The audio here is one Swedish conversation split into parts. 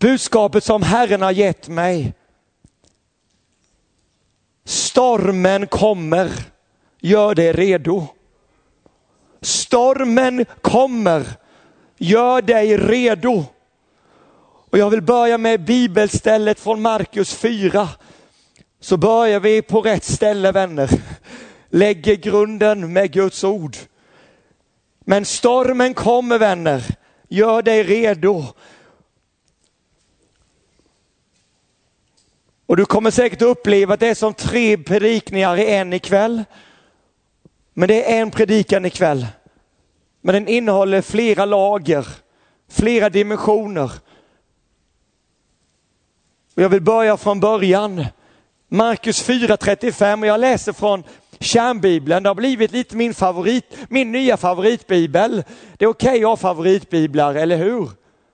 Budskapet som Herren har gett mig. Stormen kommer. Gör dig redo. Stormen kommer. Gör dig redo. Och jag vill börja med bibelstället från Markus 4. Så börjar vi på rätt ställe, vänner. Lägger grunden med Guds ord. Men stormen kommer, vänner. Gör dig redo. Och du kommer säkert uppleva att det är som 3 predikningar i en ikväll. Men det är en predikan ikväll. Men den innehåller flera lager. Flera dimensioner. Och jag vill börja från början. Markus 4:35, och jag läser från Kärnbibeln. Det har blivit lite min nya favoritbibel. Det är okej att ha favoritbiblar, eller hur?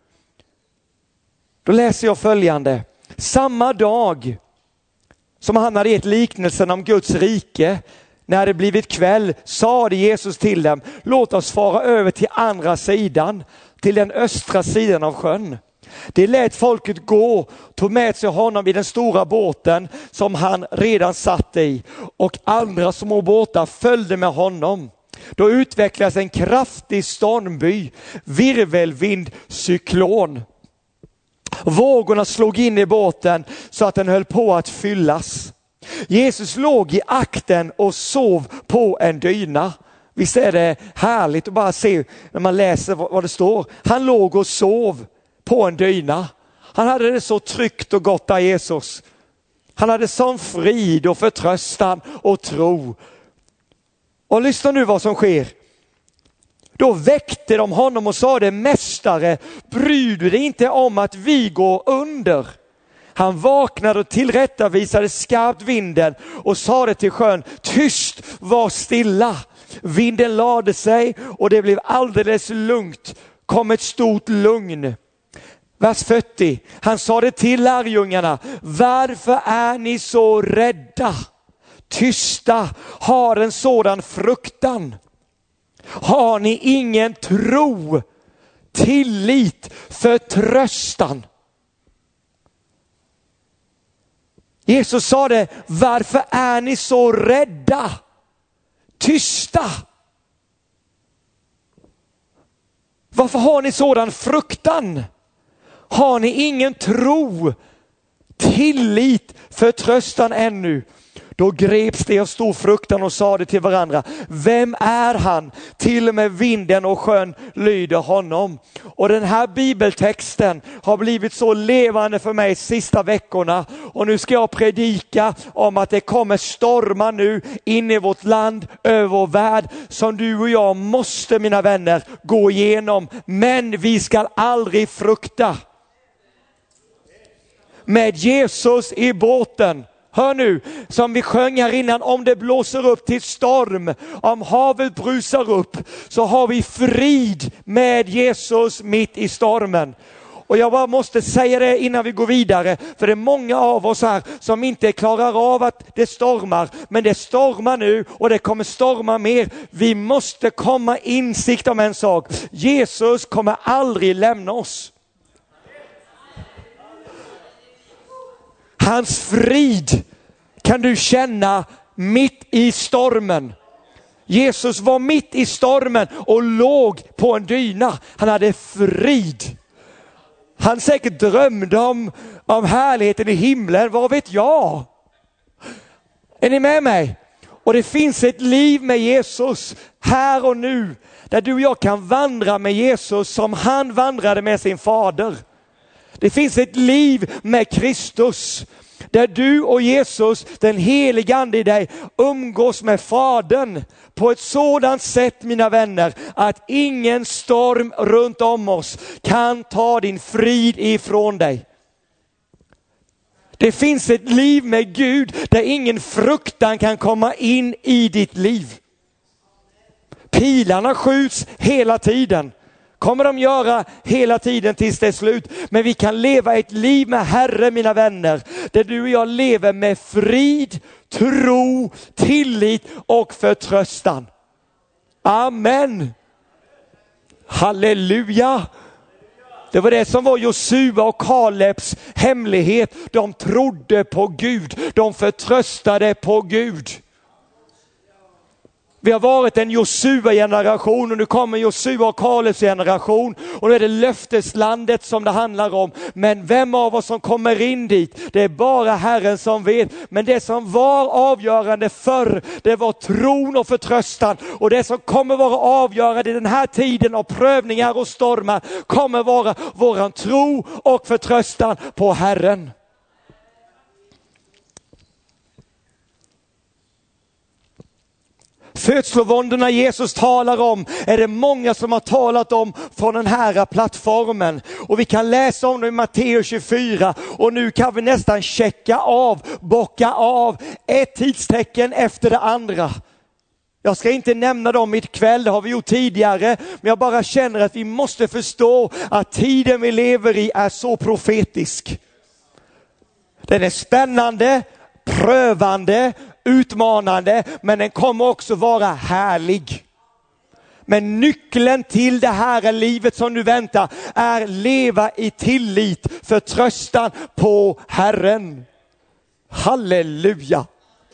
Då läser jag följande. Samma dag som han hade gett liknelsen om Guds rike, när det blivit kväll, sade Jesus till dem: låt oss fara över till andra sidan, till den östra sidan av sjön. Det lät folket gå, tog med sig honom i den stora båten som han redan satt i, och andra små båtar följde med honom. Då utvecklades en kraftig stormby, virvelvind, cyklon. Vågorna slog in i båten så att den höll på att fyllas. Jesus låg i akten och sov på en dyna. Visst är det härligt att bara se när man läser vad det står. Han låg och sov på en dyna. Han hade det så tryggt och gott av Jesus. Han hade sån frid och förtröstan och tro. Och lyssna nu vad som sker. Då väckte de honom och sade: mästare, bryr du dig inte om att vi går under? Han vaknade och tillrättavisade skarpt vinden och sade till sjön: tyst, var stilla. Vinden lade sig och det blev alldeles lugnt. Kom ett stort lugn. Vers 40. Han sade till lärjungarna: varför är ni så rädda? Tysta, har en sådan fruktan. Har ni ingen tro, tillit, förtröstan? Jesus sa det: varför är ni så rädda? Tysta. Varför har ni sådan fruktan? Har ni ingen tro, tillit, förtröstan ännu? Då greps det av stor fruktan och sade till varandra: vem är han? Till och med vinden och sjön lyder honom. Och den här bibeltexten har blivit så levande för mig sista veckorna. Och nu ska jag predika om att det kommer stormar nu in i vårt land, över vår värld, som du och jag måste, mina vänner, gå igenom. Men vi ska aldrig frukta. Med Jesus i båten. Hör nu, som vi sjöng här innan, om det blåser upp till storm, om havet brusar upp, så har vi frid med Jesus mitt i stormen. Och jag bara måste säga det innan vi går vidare, för det är många av oss här som inte klarar av att det stormar, men det stormar nu och det kommer storma mer. Vi måste komma insikt om en sak: Jesus kommer aldrig lämna oss. Hans frid kan du känna mitt i stormen. Jesus var mitt i stormen och låg på en dyna. Han hade frid. Han säkert drömde om härligheten i himlen. Vad vet jag? Är ni med mig? Och det finns ett liv med Jesus här och nu, där du och jag kan vandra med Jesus som han vandrade med sin fader. Det finns ett liv med Kristus, där du och Jesus, den heliga ande i dig, umgås med Fadern på ett sådant sätt, mina vänner, att ingen storm runt om oss kan ta din frid ifrån dig. Det finns ett liv med Gud där ingen fruktan kan komma in i ditt liv. Pilarna skjuts hela tiden. Kommer de göra hela tiden tills det är slut. Men vi kan leva ett liv med Herre, mina vänner, där du och jag lever med frid, tro, tillit och förtröstan. Amen. Halleluja. Det var det som var Josua och Kalebs hemlighet. De trodde på Gud. De förtröstade på Gud. Vi har varit en Josua-generation och nu kommer Josua och Kalebs generation. Och nu är det löfteslandet som det handlar om. Men vem av oss som kommer in dit? Det är bara Herren som vet. Men det som var avgörande förr, det var tron och förtröstan. Och det som kommer vara avgörande i den här tiden av prövningar och stormar kommer vara våran tro och förtröstan på Herren. Födslovåndorna Jesus talar om är det många som har talat om från den här plattformen. Och vi kan läsa om det i Matteus 24 och nu kan vi nästan bocka av ett tidstecken efter det andra. Jag ska inte nämna dem ikväll, det har vi gjort tidigare, men jag bara känner att vi måste förstå att tiden vi lever i är så profetisk. Den är spännande, prövande, utmanande, men den kommer också vara härlig. Men nyckeln till det här livet som nu väntar är leva i tillit, förtröstan på Herren. Halleluja!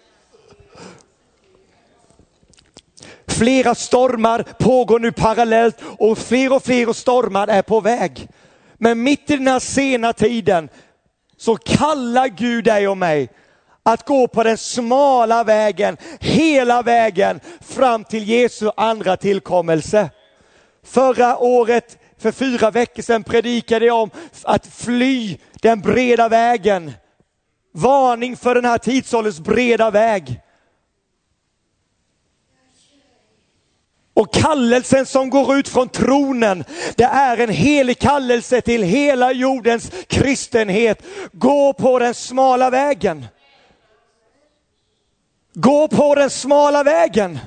Flera stormar pågår nu parallellt och fler stormar är på väg. Men mitt i den här sena tiden så kallar Gud dig och mig att gå på den smala vägen, hela vägen fram till Jesu andra tillkommelse. Förra året, för 4 veckor sedan, predikade jag om att fly den breda vägen. Varning för den här tidsålderns breda väg. Och kallelsen som går ut från tronen, det är en helig kallelse till hela jordens kristenhet. Gå på den smala vägen. Gå på den smala vägen.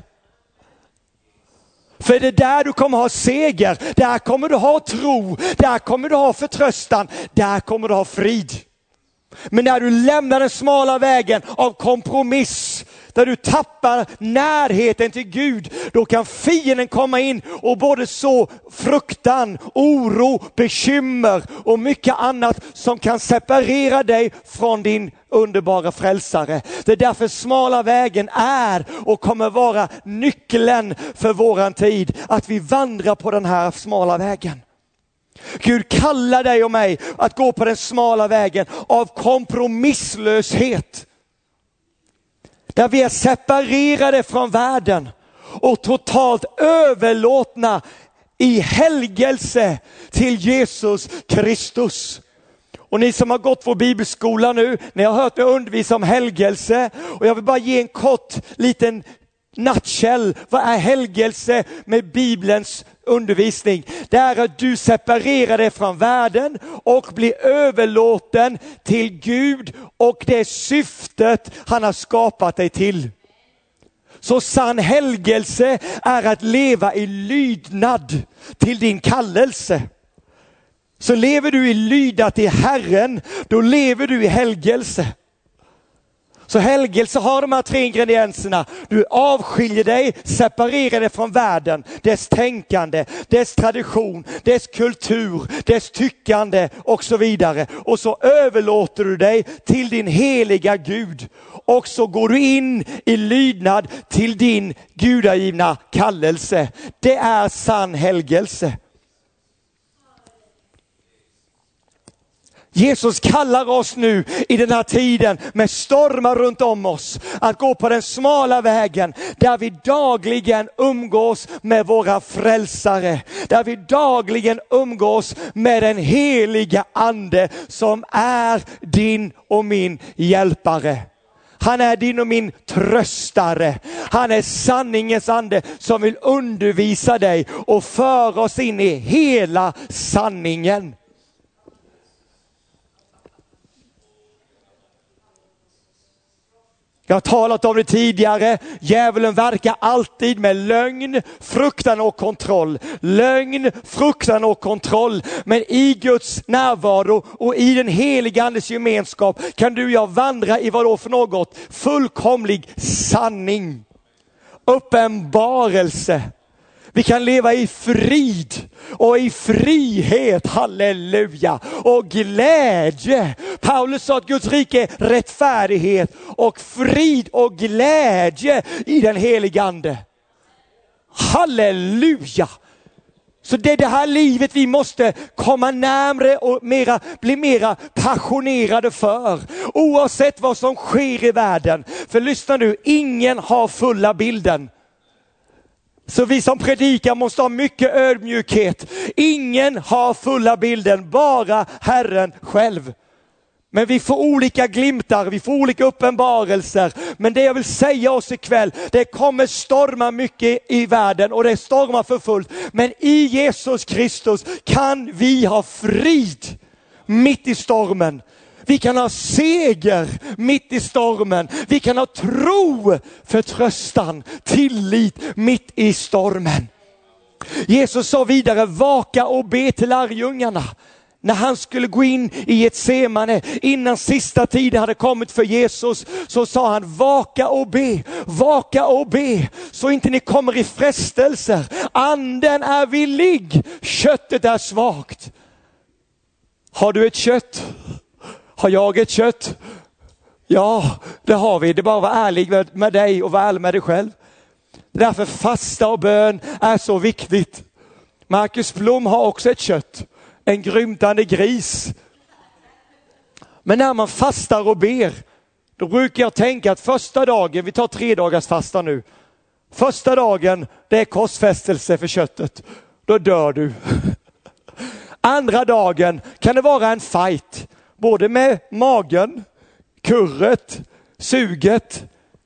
För det är där du kommer ha seger. Där kommer du ha tro. Där kommer du ha förtröstan. Där kommer du ha frid. Men när du lämnar den smala vägen av kompromiss, där du tappar närheten till Gud, då kan fienden komma in och både så fruktan, oro, bekymmer och mycket annat som kan separera dig från din underbara frälsare. Det är därför smala vägen är och kommer vara nyckeln för våran tid. Att vi vandrar på den här smala vägen. Gud kallar dig och mig att gå på den smala vägen av kompromisslöshet. Där vi är separerade från världen och totalt överlåtna i helgelse till Jesus Kristus. Och ni som har gått vår bibelskola nu, ni har hört mig undervisa om helgelse. Och jag vill bara ge en kort liten nutshell. Vad är helgelse med Bibelns undervisning? Det är att du separerar dig från världen och blir överlåten till Gud och det syftet han har skapat dig till. Så sann helgelse är att leva i lydnad till din kallelse. Så lever du i lydnad till Herren, då lever du i helgelse. Så helgelse har de här 3 ingredienserna. Du avskiljer dig, separerar dig från världen, dess tänkande, dess tradition, dess kultur, dess tyckande och så vidare. Och så överlåter du dig till din heliga Gud. Och så går du in i lydnad till din gudagivna kallelse. Det är sann helgelse. Jesus kallar oss nu i den här tiden med stormar runt om oss att gå på den smala vägen där vi dagligen umgås med våra frälsare. Där vi dagligen umgås med den heliga ande som är din och min hjälpare. Han är din och min tröstare. Han är sanningens ande som vill undervisa dig och föra oss in i hela sanningen. Jag har talat om det tidigare. Djävulen verkar alltid med lögn, fruktan och kontroll. Lögn, fruktan och kontroll. Men i Guds närvaro och i den heliga andes gemenskap kan du och jag vandra i vad då för något? Fullkomlig sanning. Uppenbarelse. Vi kan leva i frid och i frihet, halleluja, och glädje. Paulus sa att Guds rike är rättfärdighet och frid och glädje i den helige ande. Halleluja! Så det är det här livet vi måste komma närmare och bli mera passionerade för. Oavsett vad som sker i världen. För lyssna nu, ingen har fulla bilden. Så vi som predikar måste ha mycket ödmjukhet. Ingen har fulla bilden, bara Herren själv. Men vi får olika glimtar, vi får olika uppenbarelser. Men det jag vill säga oss ikväll, det kommer storma mycket i världen och det stormar för fullt. Men i Jesus Kristus kan vi ha frid mitt i stormen. Vi kan ha seger mitt i stormen. Vi kan ha tro, förtröstan, tillit mitt i stormen. Jesus sa vidare, vaka och be till lärjungarna. När han skulle gå in i Getsemane, innan sista tiden hade kommit för Jesus, så sa han, vaka och be, så inte ni kommer i frestelser. Anden är villig, köttet är svagt. Har du ett kött? Har jag ett kött? Ja, det har vi. Det är bara att vara ärlig med dig och vara ärlig med dig själv. Därför fasta och bön är så viktigt. Marcus Blom har också ett kött. En grymtande gris. Men när man fastar och ber, då brukar jag tänka att första dagen, vi tar 3 dagars fasta nu. Första dagen, det är korsfästelse för köttet. Då dör du. Andra dagen kan det vara en fight. Både med magen, kurret, suget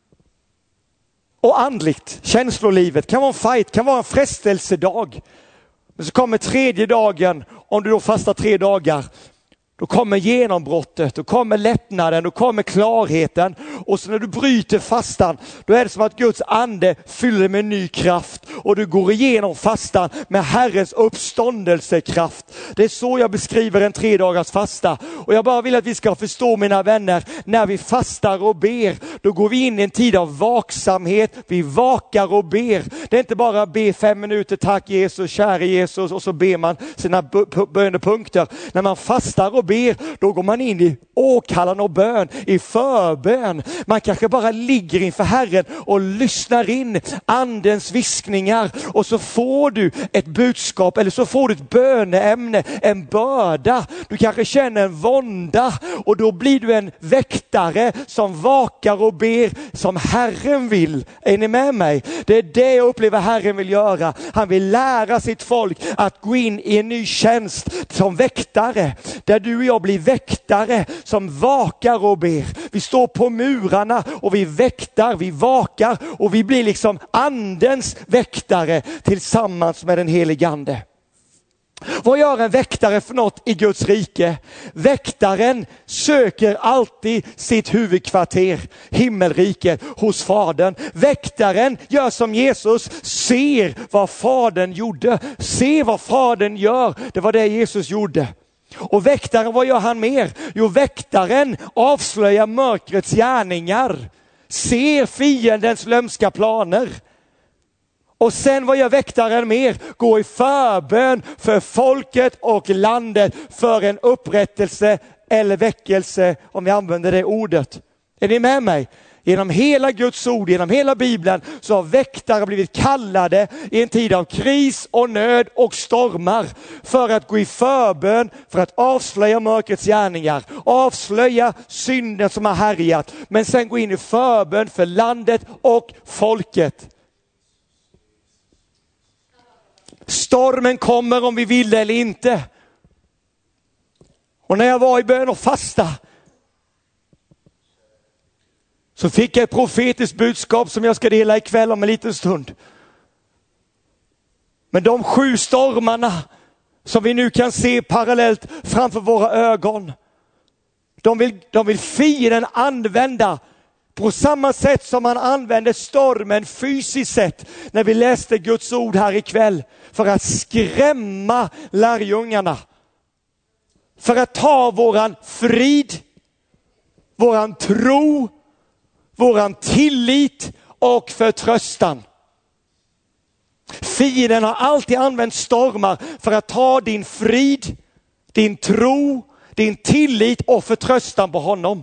och andligt. Känslolivet kan vara en fight, kan vara en frestelsedag. Men så kommer 3:e dagen, om du då fastar 3 dagar, då kommer genombrottet, då kommer lättnaden, då kommer klarheten. Och så när du bryter fastan, då är det som att Guds ande fyller med ny kraft. Och du går igenom fastan med Herrens uppståndelsekraft. Det är så jag beskriver en 3 dagars fasta. Och jag bara vill att vi ska förstå, mina vänner, när vi fastar och ber, då går vi in i en tid av vaksamhet. Vi vakar och ber. Det är inte bara be 5 minuter, tack Jesus, käre Jesus, och så ber man sina bönepunkter. När man fastar och ber, då går man in i åkallan och bön, i förbön. Man kanske bara ligger inför Herren och lyssnar in andens viskningar, och så får du ett budskap, eller så får du ett böneämne, en börda. Du kanske känner en vånda, och då blir du en väktare som vakar och ber som Herren vill. Är ni med mig? Det är det jag upplever Herren vill göra. Han vill lära sitt folk att gå in i en ny tjänst som väktare, där du och jag blir väktare som vakar och ber. Vi står på murarna och vi väktar, vi vakar, och vi blir liksom andens väktare tillsammans med den helige ande. Vad gör en väktare för något i Guds rike? Väktaren söker alltid sitt huvudkvarter, himmelriket, hos Fadern. Väktaren gör som Jesus, ser vad Fadern gjorde. Se vad Fadern gör, det var det Jesus gjorde. Och väktaren, vad gör han mer? Jo, väktaren avslöjar mörkrets gärningar, ser fiendens lömska planer. Och sen vad gör väktaren mer? Gå i förbön för folket och landet för en upprättelse eller väckelse, om vi använder det ordet. Är ni med mig? Genom hela Guds ord, genom hela Bibeln, så har väktare blivit kallade i en tid av kris och nöd och stormar för att gå i förbön, för att avslöja mörkrets gärningar, avslöja synden som har härjat, men sen gå in i förbön för landet och folket. Stormen kommer om vi vill eller inte. Och när jag var i bön och fasta, så fick jag ett profetiskt budskap som jag ska dela ikväll om en liten stund. Men de 7 stormarna som vi nu kan se parallellt framför våra ögon, de vill fienden använda på samma sätt som man använde stormen fysiskt sett när vi läste Guds ord här ikväll, för att skrämma lärjungarna. För att ta våran frid, våran tro, våran tillit och förtröstan. Fienden har alltid använt stormar för att ta din frid, din tro, din tillit och förtröstan på honom.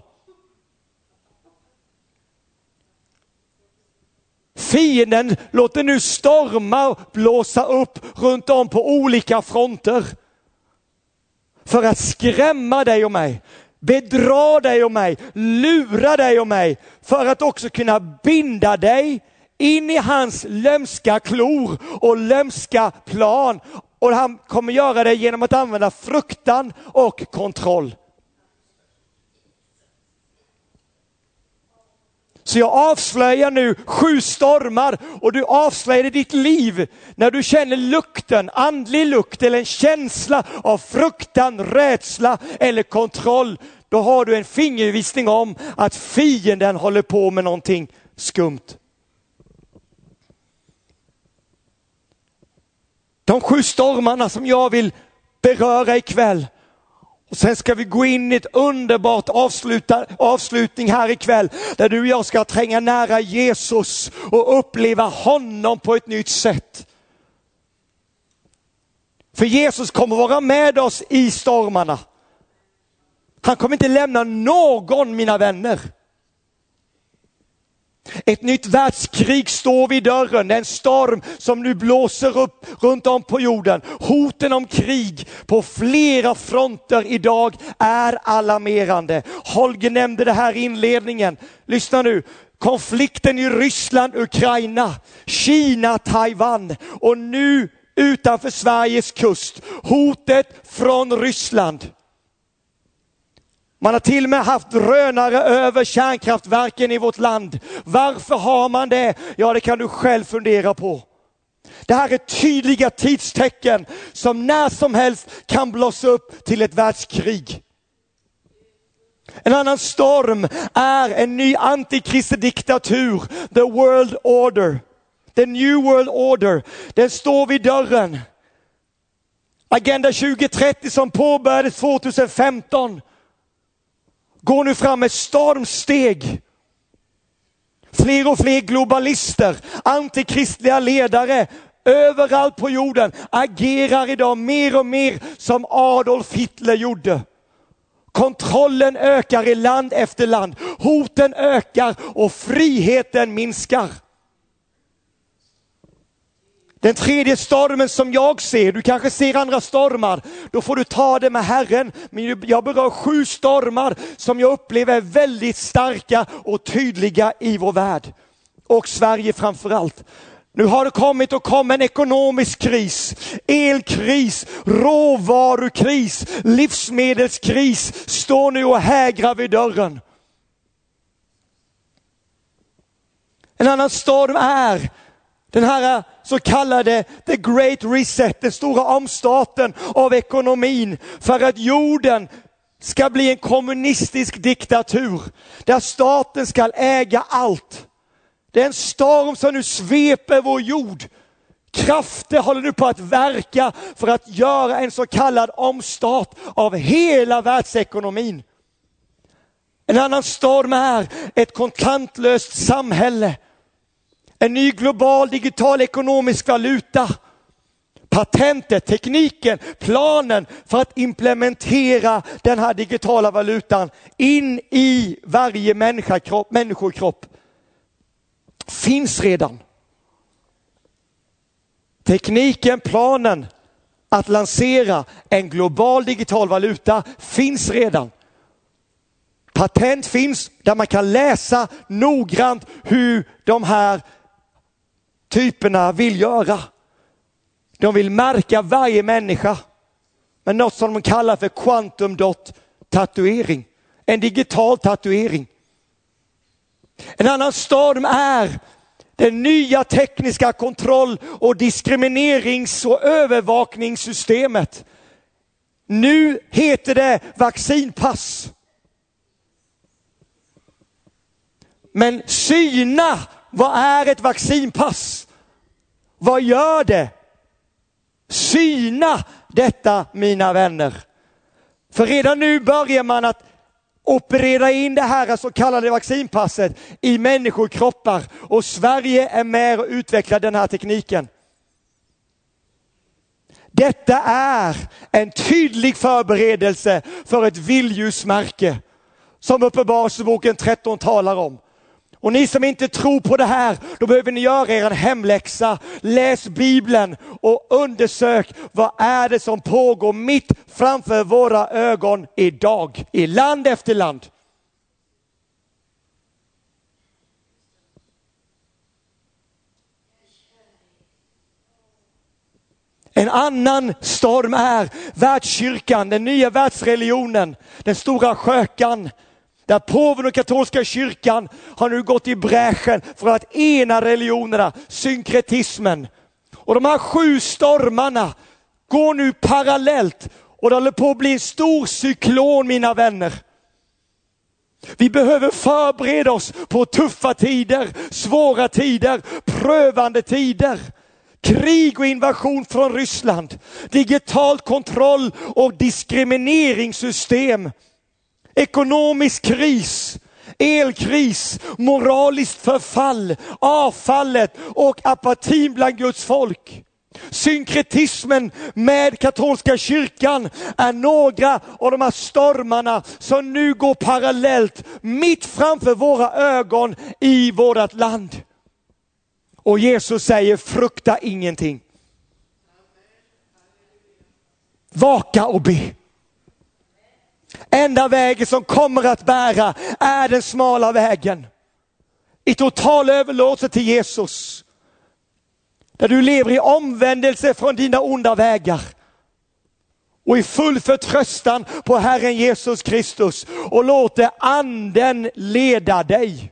Fienden låter nu stormar blåsa upp runt om på olika fronter. För att skrämma dig och mig, bedra dig och mig, lura dig och mig. För att också kunna binda dig in i hans lömska klor och lömska plan. Och han kommer göra det genom att använda fruktan och kontroll. Så jag avslöjar nu 7 stormar och du avslöjar i ditt liv när du känner lukten, andlig lukt eller en känsla av fruktan, rädsla eller kontroll. Då har du en fingervisning om att fienden håller på med någonting skumt. De 7 stormarna som jag vill beröra ikväll. Och sen ska vi gå in i ett underbart avslutning här ikväll. Där du och jag ska tränga nära Jesus och uppleva honom på ett nytt sätt. För Jesus kommer vara med oss i stormarna. Han kommer inte lämna någon, mina vänner. Ett nytt världskrig står vid dörren. Det är en storm som nu blåser upp runt om på jorden. Hoten om krig på flera fronter idag är alarmerande. Holger nämnde det här i inledningen. Lyssna nu. Konflikten i Ryssland, Ukraina, Kina, Taiwan och nu utanför Sveriges kust. Hotet från Ryssland. Man har till och med haft drönare över kärnkraftverken i vårt land. Varför har man det? Ja, det kan du själv fundera på. Det här är tydliga tidstecken som när som helst kan blåsa upp till ett världskrig. En annan storm är en ny antikristdiktatur, the world order. The new world order. Den står vid dörren. Agenda 2030 som påbörjades 2015 går nu fram med stormsteg. Fler och fler globalister, antikristliga ledare överallt på jorden agerar idag mer och mer som Adolf Hitler gjorde. Kontrollen ökar i land efter land. Hoten ökar och friheten minskar. Den tredje stormen som jag ser, du kanske ser andra stormar, då får du ta det med Herren. Men jag berör 7 stormar som jag upplever är väldigt starka och tydliga i vår värld. Och Sverige framförallt. Nu har det kommit och kommer en ekonomisk kris, elkris, råvarukris, livsmedelskris står nu och hägrar vid dörren. En annan storm är den här så kallade the great reset, den stora omstarten av ekonomin för att jorden ska bli en kommunistisk diktatur där staten ska äga allt. Det är en storm som nu sveper vår jord. Krafter håller nu på att verka för att göra en så kallad omstart av hela världsekonomin. En annan storm är ett kontantlöst samhälle. En ny global digital ekonomisk valuta. Patentet, tekniken, planen för att implementera den här digitala valutan in i varje människokropp finns redan. Tekniken, planen att lansera en global digital valuta finns redan. Patent finns där man kan läsa noggrant hur de här typerna vill göra. De vill märka varje människa med något som de kallar för quantum dot tatuering. En digital tatuering. En annan storm är det nya tekniska kontroll- och diskriminerings- och övervakningssystemet. Nu heter det vaccinpass. Men syna, vad är ett vaccinpass? Vad gör det? Syna detta, mina vänner. För redan nu börjar man att operera in det här så kallade vaccinpasset i människokroppar. Och Sverige är med och utvecklar den här tekniken. Detta är en tydlig förberedelse för ett vildljusmärke som Uppenbarelseboken 13 talar om. Och ni som inte tror på det här, då behöver ni göra er hemläxa. Läs Bibeln och undersök vad är det som pågår mitt framför våra ögon idag, i land efter land. En annan storm är världskyrkan, den nya världsreligionen, den stora skökan. Där påven och katolska kyrkan har nu gått i bräschen för att ena religionerna, synkretismen. Och de här 7 stormarna går nu parallellt och det håller på att bli en stor cyklon, mina vänner. Vi behöver förbereda oss på tuffa tider, svåra tider, prövande tider. Krig och invasion från Ryssland, digital kontroll och diskrimineringssystem, ekonomisk kris, elkris, moraliskt förfall, avfallet och apatin bland Guds folk. Synkretismen med katolska kyrkan är några av de här stormarna som nu går parallellt mitt framför våra ögon i vårt land. Och Jesus säger, frukta ingenting. Vaka och be. Enda vägen som kommer att bära är den smala vägen. I total överlåtelse till Jesus. Där du lever i omvändelse från dina onda vägar. Och i full förtröstan på Herren Jesus Kristus. Och låter anden leda dig.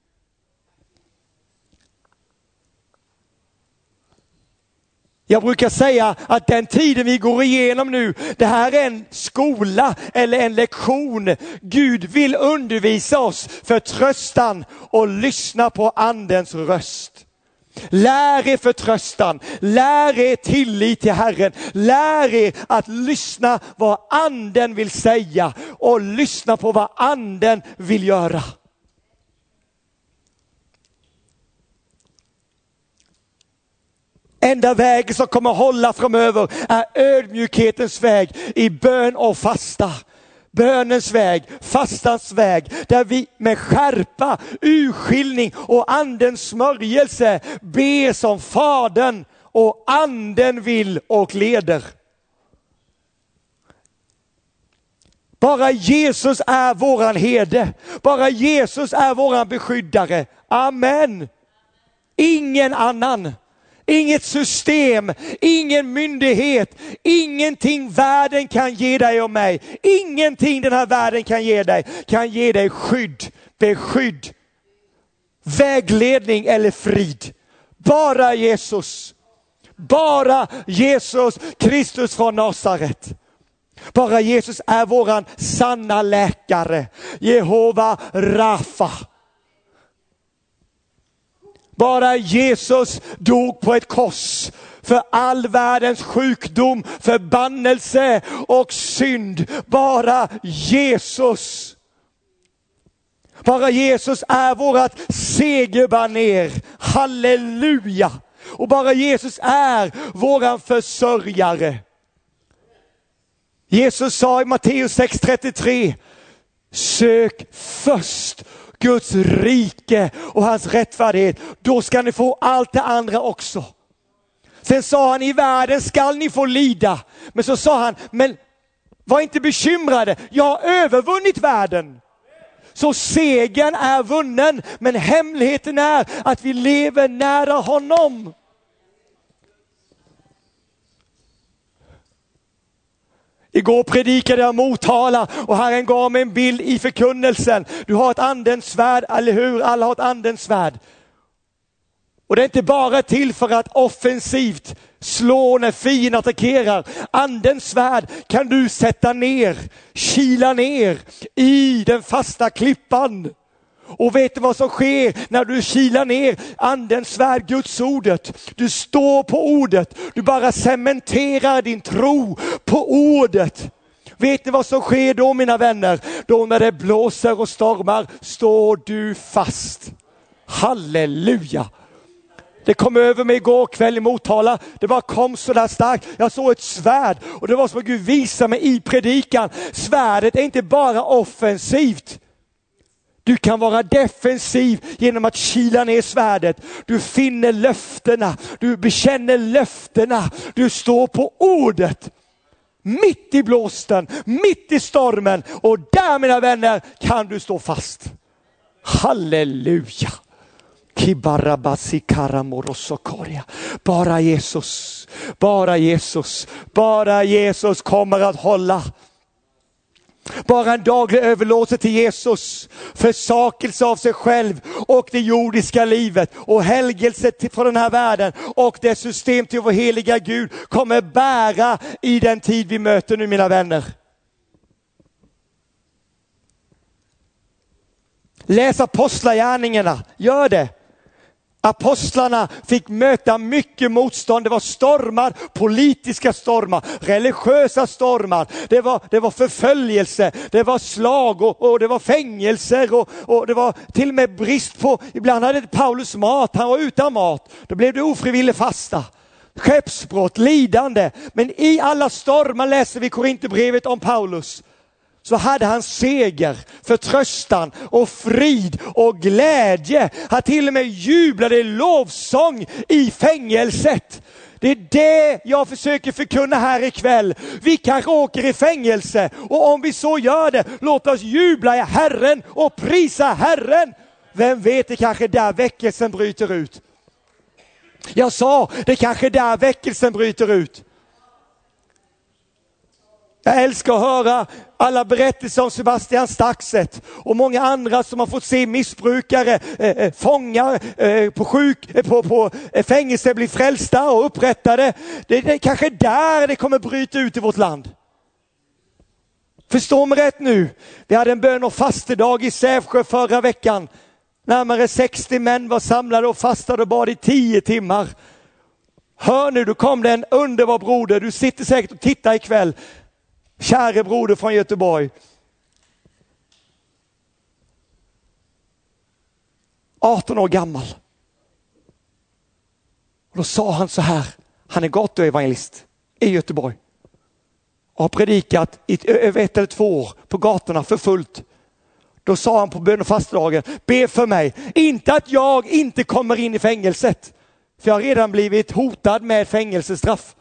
Jag brukar säga att den tiden vi går igenom nu, det här är en skola eller en lektion. Gud vill undervisa oss förtröstan och lyssna på andens röst. Lär er förtröstan, lär er tillit till Herren, lär er att lyssna vad anden vill säga och lyssna på vad anden vill göra. Enda vägen som kommer hålla framöver är ödmjukhetens väg i bön och fasta. Bönens väg, fastans väg, där vi med skärpa, urskiljning och andens smörjelse ber som Fadern och anden vill och leder. Bara Jesus är våran herde. Bara Jesus är våran beskyddare. Amen. Ingen annan. Inget system, ingen myndighet, ingenting världen kan ge dig och mig. Ingenting den här världen kan ge dig skydd, beskydd, vägledning eller frid. Bara Jesus. Bara Jesus Kristus från Nasaret. Bara Jesus är våran sanna läkare. Jehova Rafa. Bara Jesus dog på ett kors för all världens sjukdom, förbannelse och synd. Bara Jesus. Bara Jesus är vårat segerbaner. Halleluja. Och bara Jesus är våran försörjare. Jesus sa i Matteus 6:33, sök först Guds rike och hans rättfärdighet, då ska ni få allt det andra också. Sen sa han, i världen skall ni få lida. Men så sa han, men var inte bekymrade, jag har övervunnit världen. Så segern är vunnen, men hemligheten är att vi lever nära honom. Igår predikade jag Motala och Herren gav mig en bild i förkunnelsen. Du har ett andens svärd, eller hur? Alla har ett andens svärd. Och det är inte bara till för att offensivt slå när fienden attackerar. Andens svärd kan du sätta ner, kila ner i den fasta klippan. Och vet du vad som sker när du kilar ner andens svärd, Guds ordet? Du står på ordet. Du bara cementerar din tro på ordet. Vet ni vad som sker då, mina vänner? Då när det blåser och stormar står du fast. Halleluja. Det kom över mig igår kväll i Motala. Det bara kom så där starkt. Jag såg ett svärd och det var som att Gud visade mig i predikan. Svärdet är inte bara offensivt. Du kan vara defensiv genom att kila ner svärdet. Du finner löftena. Du bekänner löftena. Du står på ordet. Mitt i blåsten, mitt i stormen. Och där, mina vänner, kan du stå fast. Halleluja. Bara Jesus, bara Jesus, bara Jesus kommer att hålla. Bara en daglig överlåtelse till Jesus, försakelse av sig själv och det jordiska livet och helgelse från den här världen och det system till vår heliga Gud kommer bära i den tid vi möter nu, mina vänner. Läs apostlagärningarna, gör det. Apostlarna fick möta mycket motstånd. Det var stormar, politiska stormar, religiösa stormar. Det var förföljelse, det var slag och det var fängelser och det var till och med brist på, ibland hade Paulus mat, han var utan mat. Då blev det ofrivillig fasta. Skeppsbrott, lidande. Men i alla stormar läser vi Korinthierbrevet om Paulus. Så hade han seger, förtröstan och frid och glädje. Han till och med jublade lovsång i fängelset. Det är det jag försöker förkunna här ikväll. Vi kanske åker i fängelse och om vi så gör det, låt oss jubla i Herren och prisa Herren. Vem vet, det kanske där väckelsen bryter ut. Jag sa, det kanske där väckelsen bryter ut. Jag älskar att höra alla berättelser om Sebastian Staxet och många andra som har fått se missbrukare, fångar på fängelse bli frälsta och upprättade. Det är kanske där det kommer bryta ut i vårt land. Förstå mig rätt nu. Vi hade en bön och fastedag i Sävsjö förra veckan. Närmare 60 män var samlade och fastade och bad i 10 timmar. Hör nu, då kom det en underbar broder. Du sitter säkert och tittar ikväll. Käre broder från Göteborg. 18 år gammal. Och då sa han så här. Han är gatuevangelist i Göteborg. Och har predikat i över 1 eller 2 år på gatorna för fullt. Då sa han på bön och fastdagen. Be för mig. Inte att jag inte kommer in i fängelset. För jag har redan blivit hotad med fängelsestraff.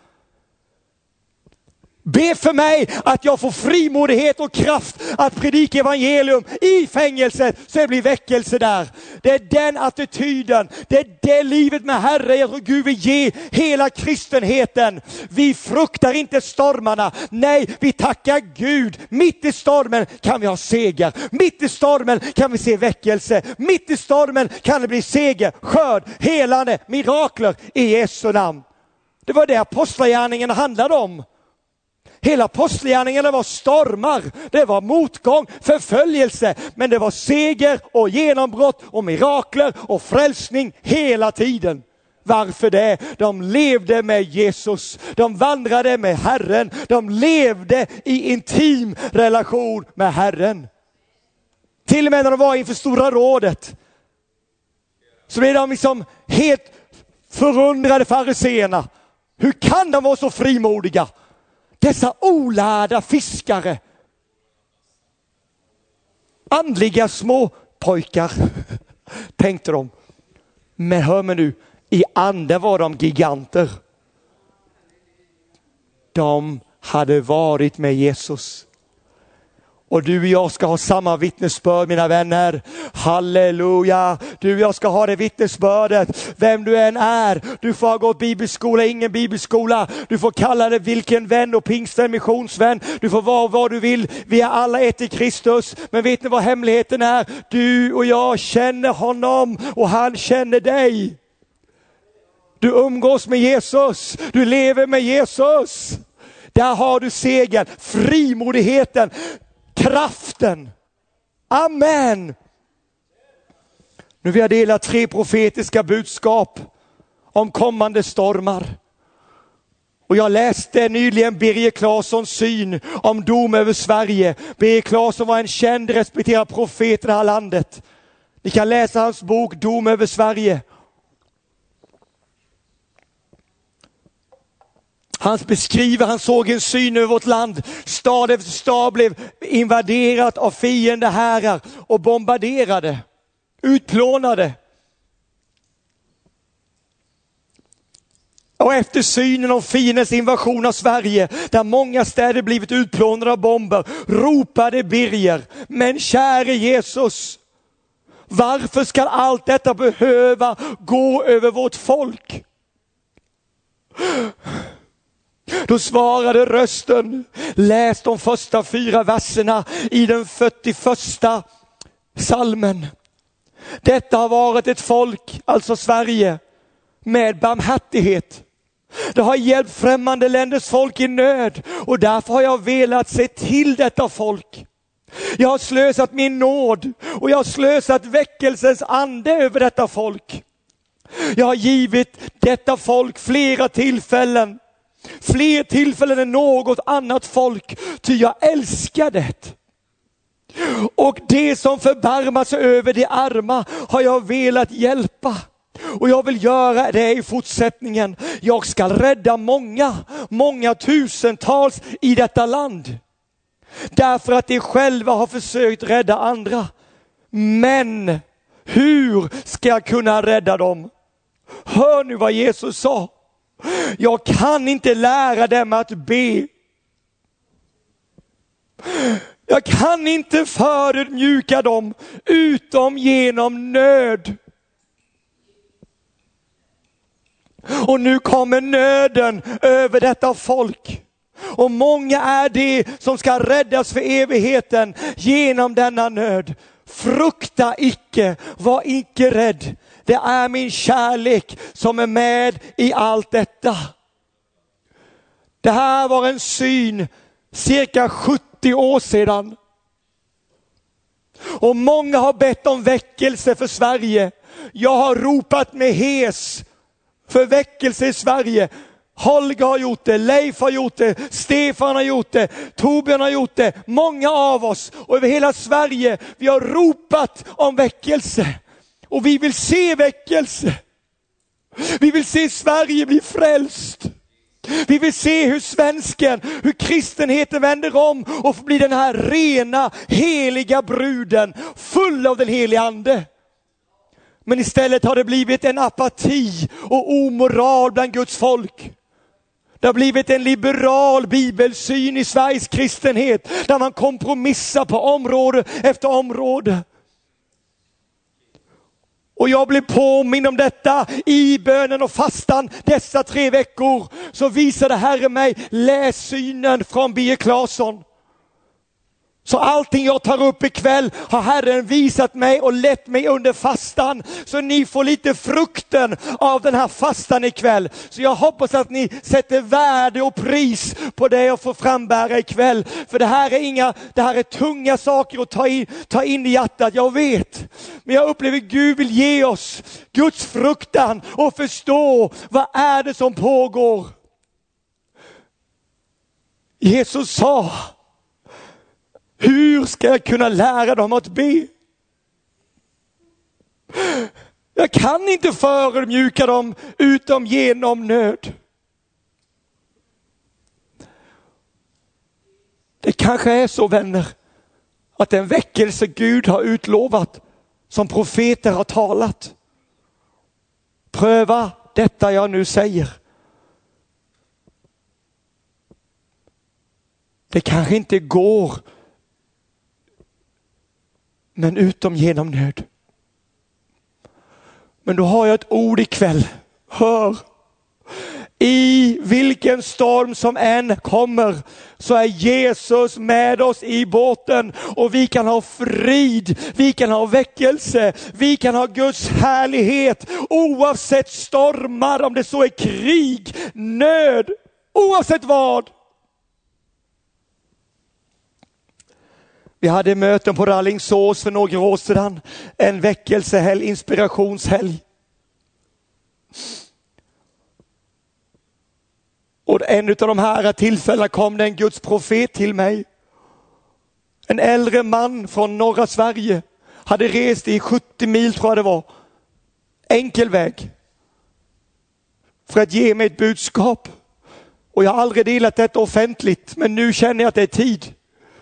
Be för mig att jag får frimodighet och kraft att predika evangelium i fängelset så det blir väckelse där. Det är den attityden, det är det livet med Herre jag tror Gud vill ge hela kristenheten. Vi fruktar inte stormarna, nej vi tackar Gud. Mitt i stormen kan vi ha seger, mitt i stormen kan vi se väckelse, mitt i stormen kan det bli seger, skörd, helande, mirakler i Jesu namn. Det var det apostlagärningarna handlade om. Hela apostlagärningarna var stormar, det var motgång, förföljelse, men det var seger och genombrott och mirakler och frälsning hela tiden. Varför det? De levde med Jesus, de vandrade med Herren, de levde i intim relation med Herren. Till och med när de var inför Stora rådet så blev de liksom helt förundrade fariseerna. Hur kan de vara så frimodiga? Dessa olärda fiskare. Andliga små pojkar. Tänkte de. Men hör mig nu. I anden var de giganter. De hade varit med Jesus. Och du och jag ska ha samma vittnesbörd, mina vänner. Halleluja. Du och jag ska ha det vittnesbördet. Vem du än är. Du får ha gått bibelskola, ingen bibelskola. Du får kalla det vilken vän och pingstvän, missionsvän. Du får vara vad du vill. Vi är alla ett i Kristus. Men vet ni vad hemligheten är? Du och jag känner honom och han känner dig. Du umgås med Jesus. Du lever med Jesus. Där har du segern, frimodigheten, kraften. Amen. Nu vill jag dela 3 profetiska budskap om kommande stormar. Och jag läste nyligen Birger Claessons syn om dom över Sverige. Birger Claesson var en känd, respekterad profet i det här landet. Ni kan läsa hans bok Dom över Sverige. Han beskriver, han såg en syn över vårt land. Stad efter stad blev invaderat av fiendehärar och bombarderade, utplånade. Och efter synen om fiendens invasion av Sverige, där många städer blivit utplånade av bomber, ropade Birger: men käre Jesus, varför ska allt detta behöva gå över vårt folk? Då svarade rösten, läs de första 4 verserna i den 41:a psalmen. Detta har varit ett folk, alltså Sverige, med barmhärtighet. Det har hjälpt främmande länders folk i nöd, och därför har jag velat se till detta folk. Jag har slösat min nåd och jag har slösat väckelsens ande över detta folk. Jag har givit detta folk fler tillfällen än något annat folk, ty jag älskar det. Och det som förbarmar sig över de arma har jag velat hjälpa. Och jag vill göra det i fortsättningen. Jag ska rädda många tusentals i detta land. Därför att de själva har försökt rädda andra. Men hur ska jag kunna rädda dem? Hör nu vad Jesus sa. Jag kan inte lära dem att be. Jag kan inte förödmjuka dem utom genom nöd. Och nu kommer nöden över detta folk. Och många är det som ska räddas för evigheten genom denna nöd. Frukta icke, var icke rädd. Det är min kärlek som är med i allt detta. Det här var en syn cirka 70 år sedan. Och många har bett om väckelse för Sverige. Jag har ropat med hes för väckelse i Sverige. Holger har gjort det, Leif har gjort det, Stefan har gjort det, Torbjörn har gjort det. Många av oss och över hela Sverige, vi har ropat om väckelse. Och vi vill se väckelse. Vi vill se Sverige bli frälst. Vi vill se hur kristenheten vänder om och får bli den här rena, heliga bruden, full av den heliga ande. Men istället har det blivit en apati och omoral bland Guds folk. Det har blivit en liberal bibelsyn i Sveriges kristenhet, där man kompromissar på område efter område. Och jag blir påminn om detta i bönen och fastan dessa 3 veckor. Så visade Herren mig lässynen från Birger Claesson. Så allting jag tar upp ikväll har Herren visat mig och lett mig under fastan. Så ni får lite frukten av den här fastan ikväll. Så jag hoppas att ni sätter värde och pris på det jag får frambära ikväll. För det här är tunga saker att ta in i hjärtat, jag vet. Men jag upplever att Gud vill ge oss Guds fruktan och förstå vad är det som pågår. Jesus sa: hur ska jag kunna lära dem att be? Jag kan inte förödmjuka dem utom genom nöd. Det kanske är så, vänner, att den väckelse Gud har utlovat, som profeter har talat. Pröva detta jag nu säger. Det kanske inte går, men utom genom nöd. Men då har jag ett ord ikväll. Hör. I vilken storm som än kommer så är Jesus med oss i båten. Och vi kan ha frid, vi kan ha väckelse, vi kan ha Guds härlighet. Oavsett stormar, om det så är krig, nöd, oavsett vad. Vi hade möten på Rallingsås för några år sedan. En väckelsehelg, inspirationshelg. Och en av de här tillfällena kom det en Guds profet till mig. En äldre man från norra Sverige. Hade rest i 70 mil, tror jag det var. Enkel väg. För att ge mig ett budskap. Och jag har aldrig delat detta offentligt, men nu känner jag att det är tid.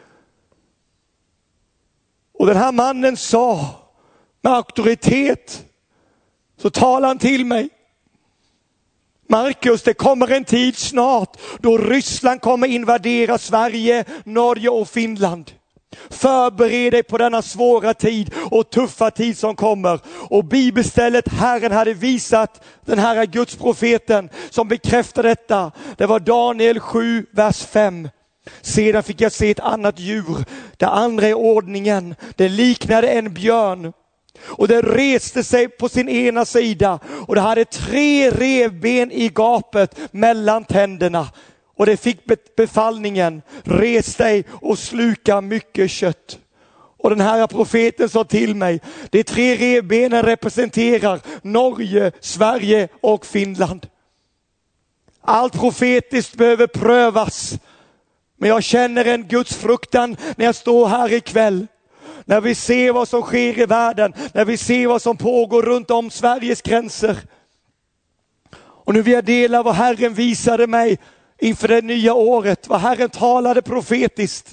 Och den här mannen sa med auktoritet, så talar han till mig: Markus, det kommer en tid snart då Ryssland kommer invadera Sverige, Norge och Finland. Förbered dig på denna svåra tid och tuffa tid som kommer. Och bibelstället Herren hade visat den här Gudsprofeten som bekräftar detta. Det var Daniel 7, vers 5. Sedan fick jag se ett annat djur. Det andra i ordningen. Det liknade en björn. Och det reste sig på sin ena sida. Och det hade 3 revben i gapet mellan tänderna. Och det fick befallningen: res dig och sluka mycket kött. Och den här profeten sa till mig: de 3 revbenen representerar Norge, Sverige och Finland. Allt profetiskt behöver prövas. Men jag känner en Guds fruktan när jag står här ikväll. När vi ser vad som sker i världen. När vi ser vad som pågår runt om Sveriges gränser. Och nu vill jag dela vad Herren visade mig inför det nya året. Vad Herren talade profetiskt.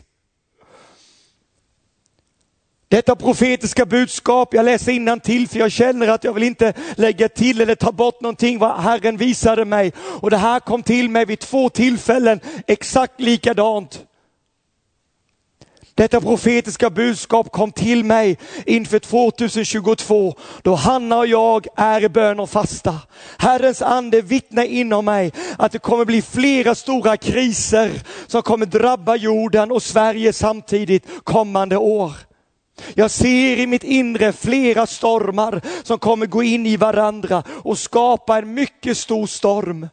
Detta profetiska budskap, jag läser innantill för jag känner att jag vill inte lägga till eller ta bort någonting vad Herren visade mig. Och det här kom till mig vid 2 tillfällen exakt likadant. Detta profetiska budskap kom till mig inför 2022 då Hanna och jag är i bön och fasta. Herrens ande vittnar inom mig att det kommer bli flera stora kriser som kommer drabba jorden och Sverige samtidigt kommande år. Jag ser i mitt inre flera stormar som kommer gå in i varandra och skapa en mycket stor storm.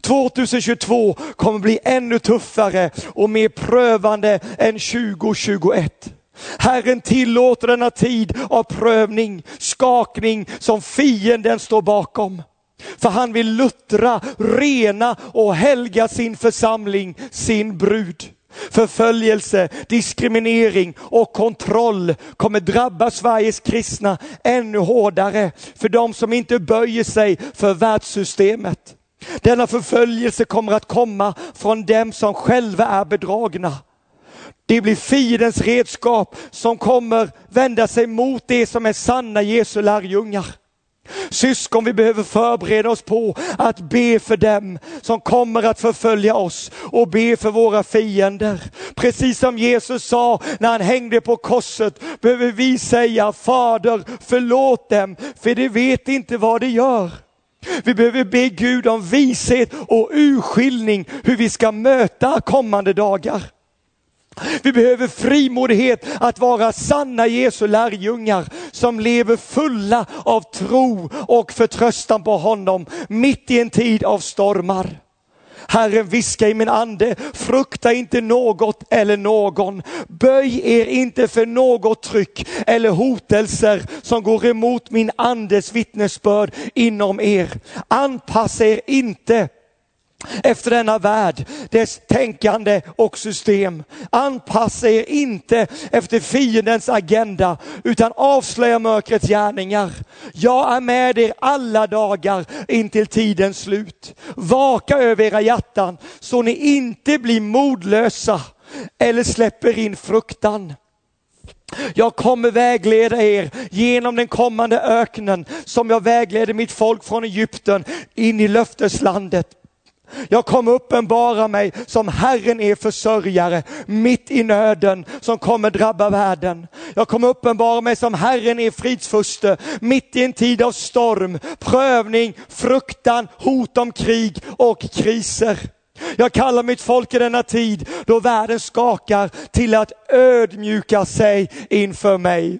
2022 kommer bli ännu tuffare och mer prövande än 2021. Herren tillåter denna tid av prövning, skakning som fienden står bakom. För han vill luttra, rena och helga sin församling, sin brud. Förföljelse, diskriminering och kontroll kommer drabba Sveriges kristna ännu hårdare för de som inte böjer sig för världssystemet. Denna förföljelse kommer att komma från dem som själva är bedragna. Det blir fiendens redskap som kommer vända sig mot det som är sanna Jesu lärjungar. Syskon, vi behöver förbereda oss på att be för dem som kommer att förfölja oss och be för våra fiender. Precis som Jesus sa när han hängde på korset behöver vi säga: Fader, förlåt dem, för de vet inte vad de gör. Vi behöver be Gud om vishet och urskiljning hur vi ska möta kommande dagar. Vi behöver frimodighet att vara sanna Jesu lärjungar som lever fulla av tro och förtröstan på honom mitt i en tid av stormar. Herren viskar i min ande: frukta inte något eller någon. Böj er inte för något tryck eller hotelser som går emot min andes vittnesbörd inom er. Anpassa er inte efter denna värld, dess tänkande och system. Anpassa er inte efter fiendens agenda, utan avslöja mörkrets gärningar. Jag är med er alla dagar intill tidens slut. Vaka över era hjärtan så ni inte blir modlösa eller släpper in fruktan. Jag kommer vägleda er genom den kommande öknen som jag vägledde mitt folk från Egypten in i löfteslandet. Jag kommer uppenbara mig som Herren är försörjare mitt i nöden som kommer drabba världen. Jag kommer uppenbara mig som Herren är fridsfurste mitt i en tid av storm, prövning, fruktan, hot om krig och kriser. Jag kallar mitt folk i denna tid då världen skakar till att ödmjuka sig inför mig.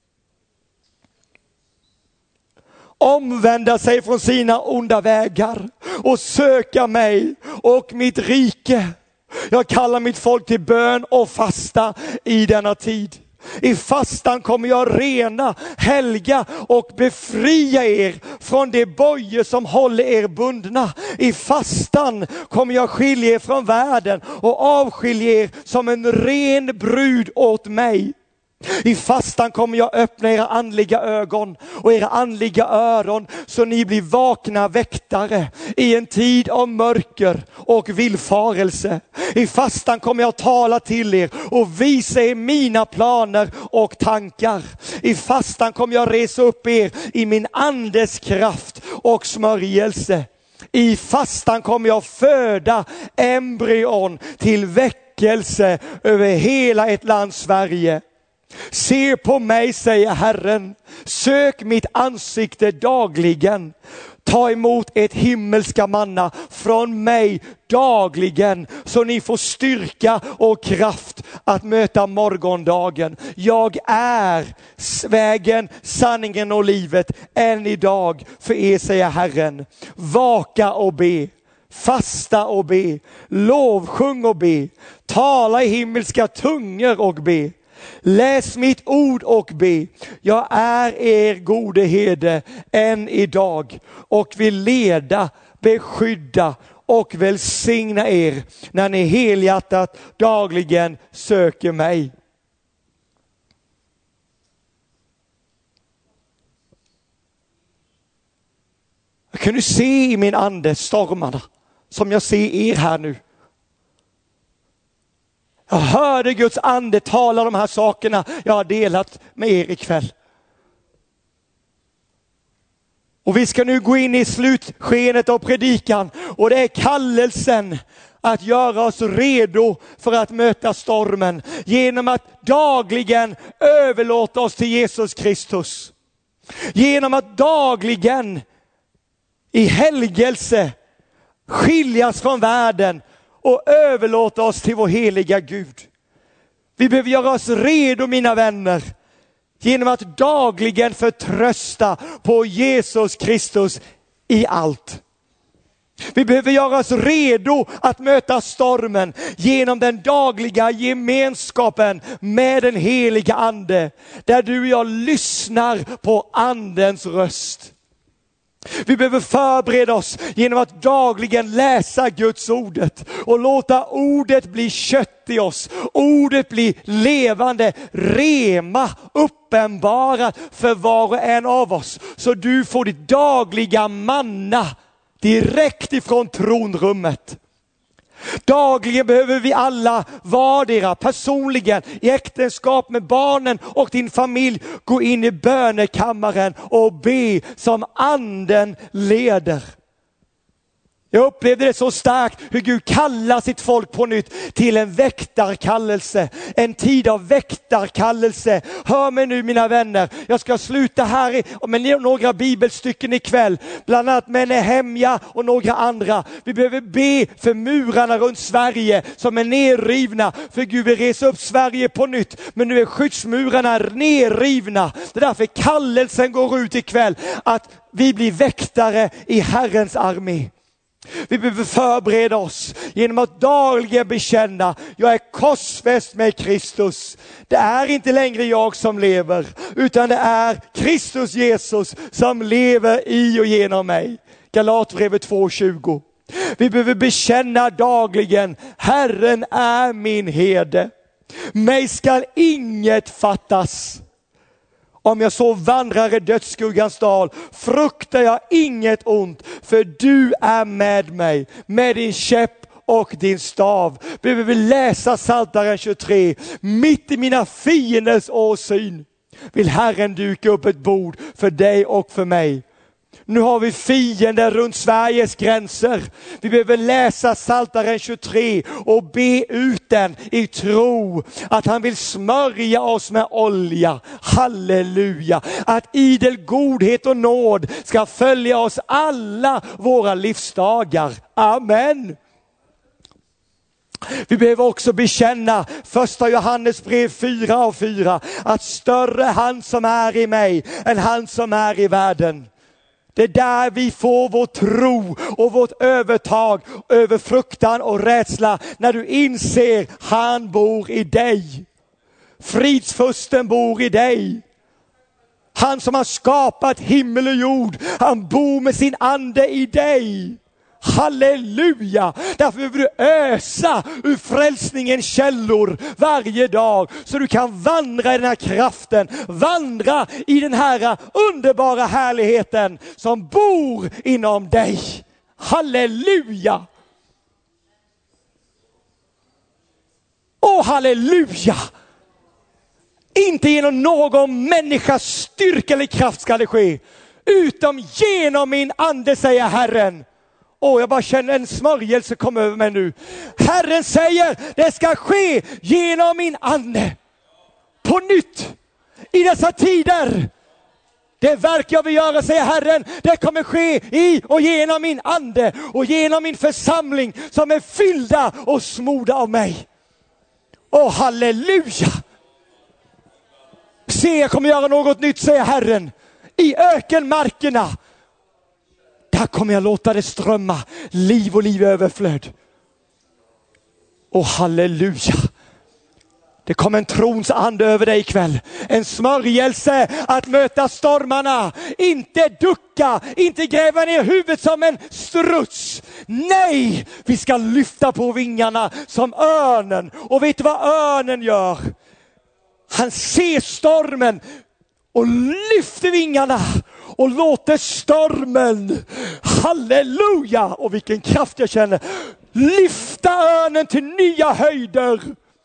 Omvända sig från sina onda vägar och söka mig och mitt rike. Jag kallar mitt folk till bön och fasta i denna tid. I fastan kommer jag rena, helga och befria er från de bojor som håller er bundna. I fastan kommer jag skilja er från världen och avskilja er som en ren brud åt mig. I fastan kommer jag öppna era andliga ögon och era andliga öron så ni blir vakna väktare i en tid av mörker och villfarelse. I fastan kommer jag tala till er och visa er mina planer och tankar. I fastan kommer jag resa upp er i min andes kraft och smörjelse. I fastan kommer jag föda embryon till väckelse över hela ett land Sverige. Se på mig, säger Herren. Sök mitt ansikte dagligen. Ta emot ett himmelska manna från mig dagligen så ni får styrka och kraft att möta morgondagen. Jag är vägen, sanningen och livet än idag för er, säger Herren. Vaka och be. Fasta och be. Lovsjung och be. Tala i himmelska tungor och be. Läs mitt ord och be. Jag är er gode herde än idag och vill leda, beskydda och välsigna er när ni helhjärtat dagligen söker mig. Jag kunde se i min ande stormarna som jag ser er här nu. Jag hörde Guds ande tala de här sakerna jag har delat med er ikväll. Och vi ska nu gå in i slutskenet av predikan. Och det är kallelsen att göra oss redo för att möta stormen. Genom att dagligen överlåta oss till Jesus Kristus. Genom att dagligen i helgelse skiljas från världen och överlåta oss till vår heliga Gud. Vi behöver göra oss redo, mina vänner, genom att dagligen förtrösta på Jesus Kristus i allt. Vi behöver göra oss redo att möta stormen genom den dagliga gemenskapen med den heliga ande, där du och jag lyssnar på andens röst. Vi behöver förbereda oss genom att dagligen läsa Guds ordet och låta ordet bli kött i oss. Ordet bli levande, rema, uppenbara för var och en av oss. Så du får ditt dagliga manna direkt ifrån tronrummet. Dagligen behöver vi alla vardera personligen i äktenskap med barnen och din familj gå in i bönekammaren och be som anden leder. Jag upplevde det så starkt hur Gud kallar sitt folk på nytt till en väktarkallelse. En tid av väktarkallelse. Hör mig nu, mina vänner. Jag ska sluta här med några bibelstycken ikväll. Bland annat med Nehemja och några andra. Vi behöver be för murarna runt Sverige som är nerrivna. För Gud vill resa upp Sverige på nytt. Men nu är skyddsmurarna nerrivna. Det är därför kallelsen går ut ikväll. Att vi blir väktare i Herrens armé. Vi behöver förbereda oss genom att dagligen bekänna: jag är korsfäst med Kristus. Det är inte längre jag som lever, utan det är Kristus Jesus som lever i och genom mig. Galatbrevet 2:20. Vi behöver bekänna dagligen: Herren är min herde. Mig skall inget fattas. Om jag så vandrar i dödsskuggans dal fruktar jag inget ont, för du är med mig, med din käpp och din stav. Behöver vi läsa Psaltaren 23. Mitt i mina fienders åsyn vill Herren duka upp ett bord för dig och för mig. Nu har vi fiender runt Sveriges gränser. Vi behöver läsa Psaltaren 23 och be ut den i tro att han vill smörja oss med olja. Halleluja. Att idel godhet och nåd ska följa oss alla våra livsdagar. Amen. Vi behöver också bekänna 1 Johannes brev 4:4 att större han som är i mig än han som är i världen. Det är där vi får vår tro och vårt övertag över fruktan och rädsla. När du inser han bor i dig. Fridsfursten bor i dig. Han som har skapat himmel och jord, han bor med sin ande i dig. Halleluja! Därför behöver du ösa ur frälsningens källor varje dag. Så du kan vandra i den här kraften. Vandra i den här underbara härligheten som bor inom dig. Halleluja! Åh, halleluja! Inte genom någon människas styrka eller kraft ska det ske. Utom genom min ande, säger Herren. Jag bara känner en smörjelse komma över mig nu. Herren säger, det ska ske genom min ande. På nytt. I dessa tider. Det verk jag vill göra, säger Herren, det kommer ske i och genom min ande. Och genom min församling som är fyllda och smorda av mig. Halleluja! Se, jag kommer göra något nytt, säger Herren. I ökenmarkerna. Där kommer jag låta det strömma liv och liv överflöd. Halleluja. Det kommer en trons ande över dig ikväll. En smörjelse att möta stormarna. Inte ducka, inte gräva ner huvudet som en struts. Nej, vi ska lyfta på vingarna som örnen. Och vet du vad örnen gör? Han ser stormen och lyfter vingarna och låter stormen, halleluja, och vilken kraft jag känner, lyfta örnen till nya höjder.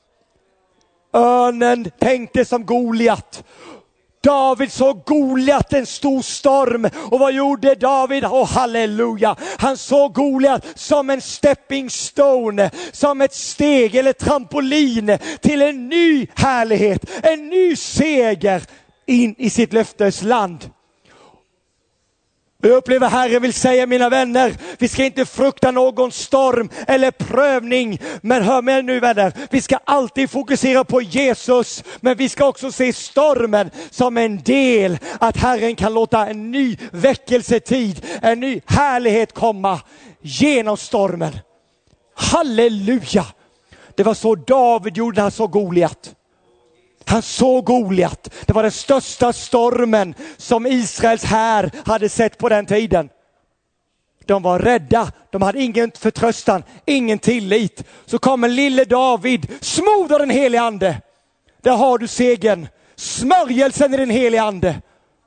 Örnen tänkte som Goliat. David såg Goliat, en stor storm. Och vad gjorde David? Halleluja. Han såg Goliat som en stepping stone. Som ett steg eller trampolin till en ny härlighet. En ny seger in i sitt löftesland. Jag upplever Herren vill säga, mina vänner, vi ska inte frukta någon storm eller prövning. Men hör med nu, vänner, vi ska alltid fokusera på Jesus. Men vi ska också se stormen som en del. Att Herren kan låta en ny väckelsetid, en ny härlighet komma genom stormen. Halleluja! Det var så David gjorde när han såg Goliat. Han såg Goliat. Det var den största stormen som Israels här hade sett på den tiden. De var rädda. De hade ingen förtröstan, ingen tillit. Så kommer lille David, smord av den helige ande. Där har du segern. Smörjelsen i den helige ande.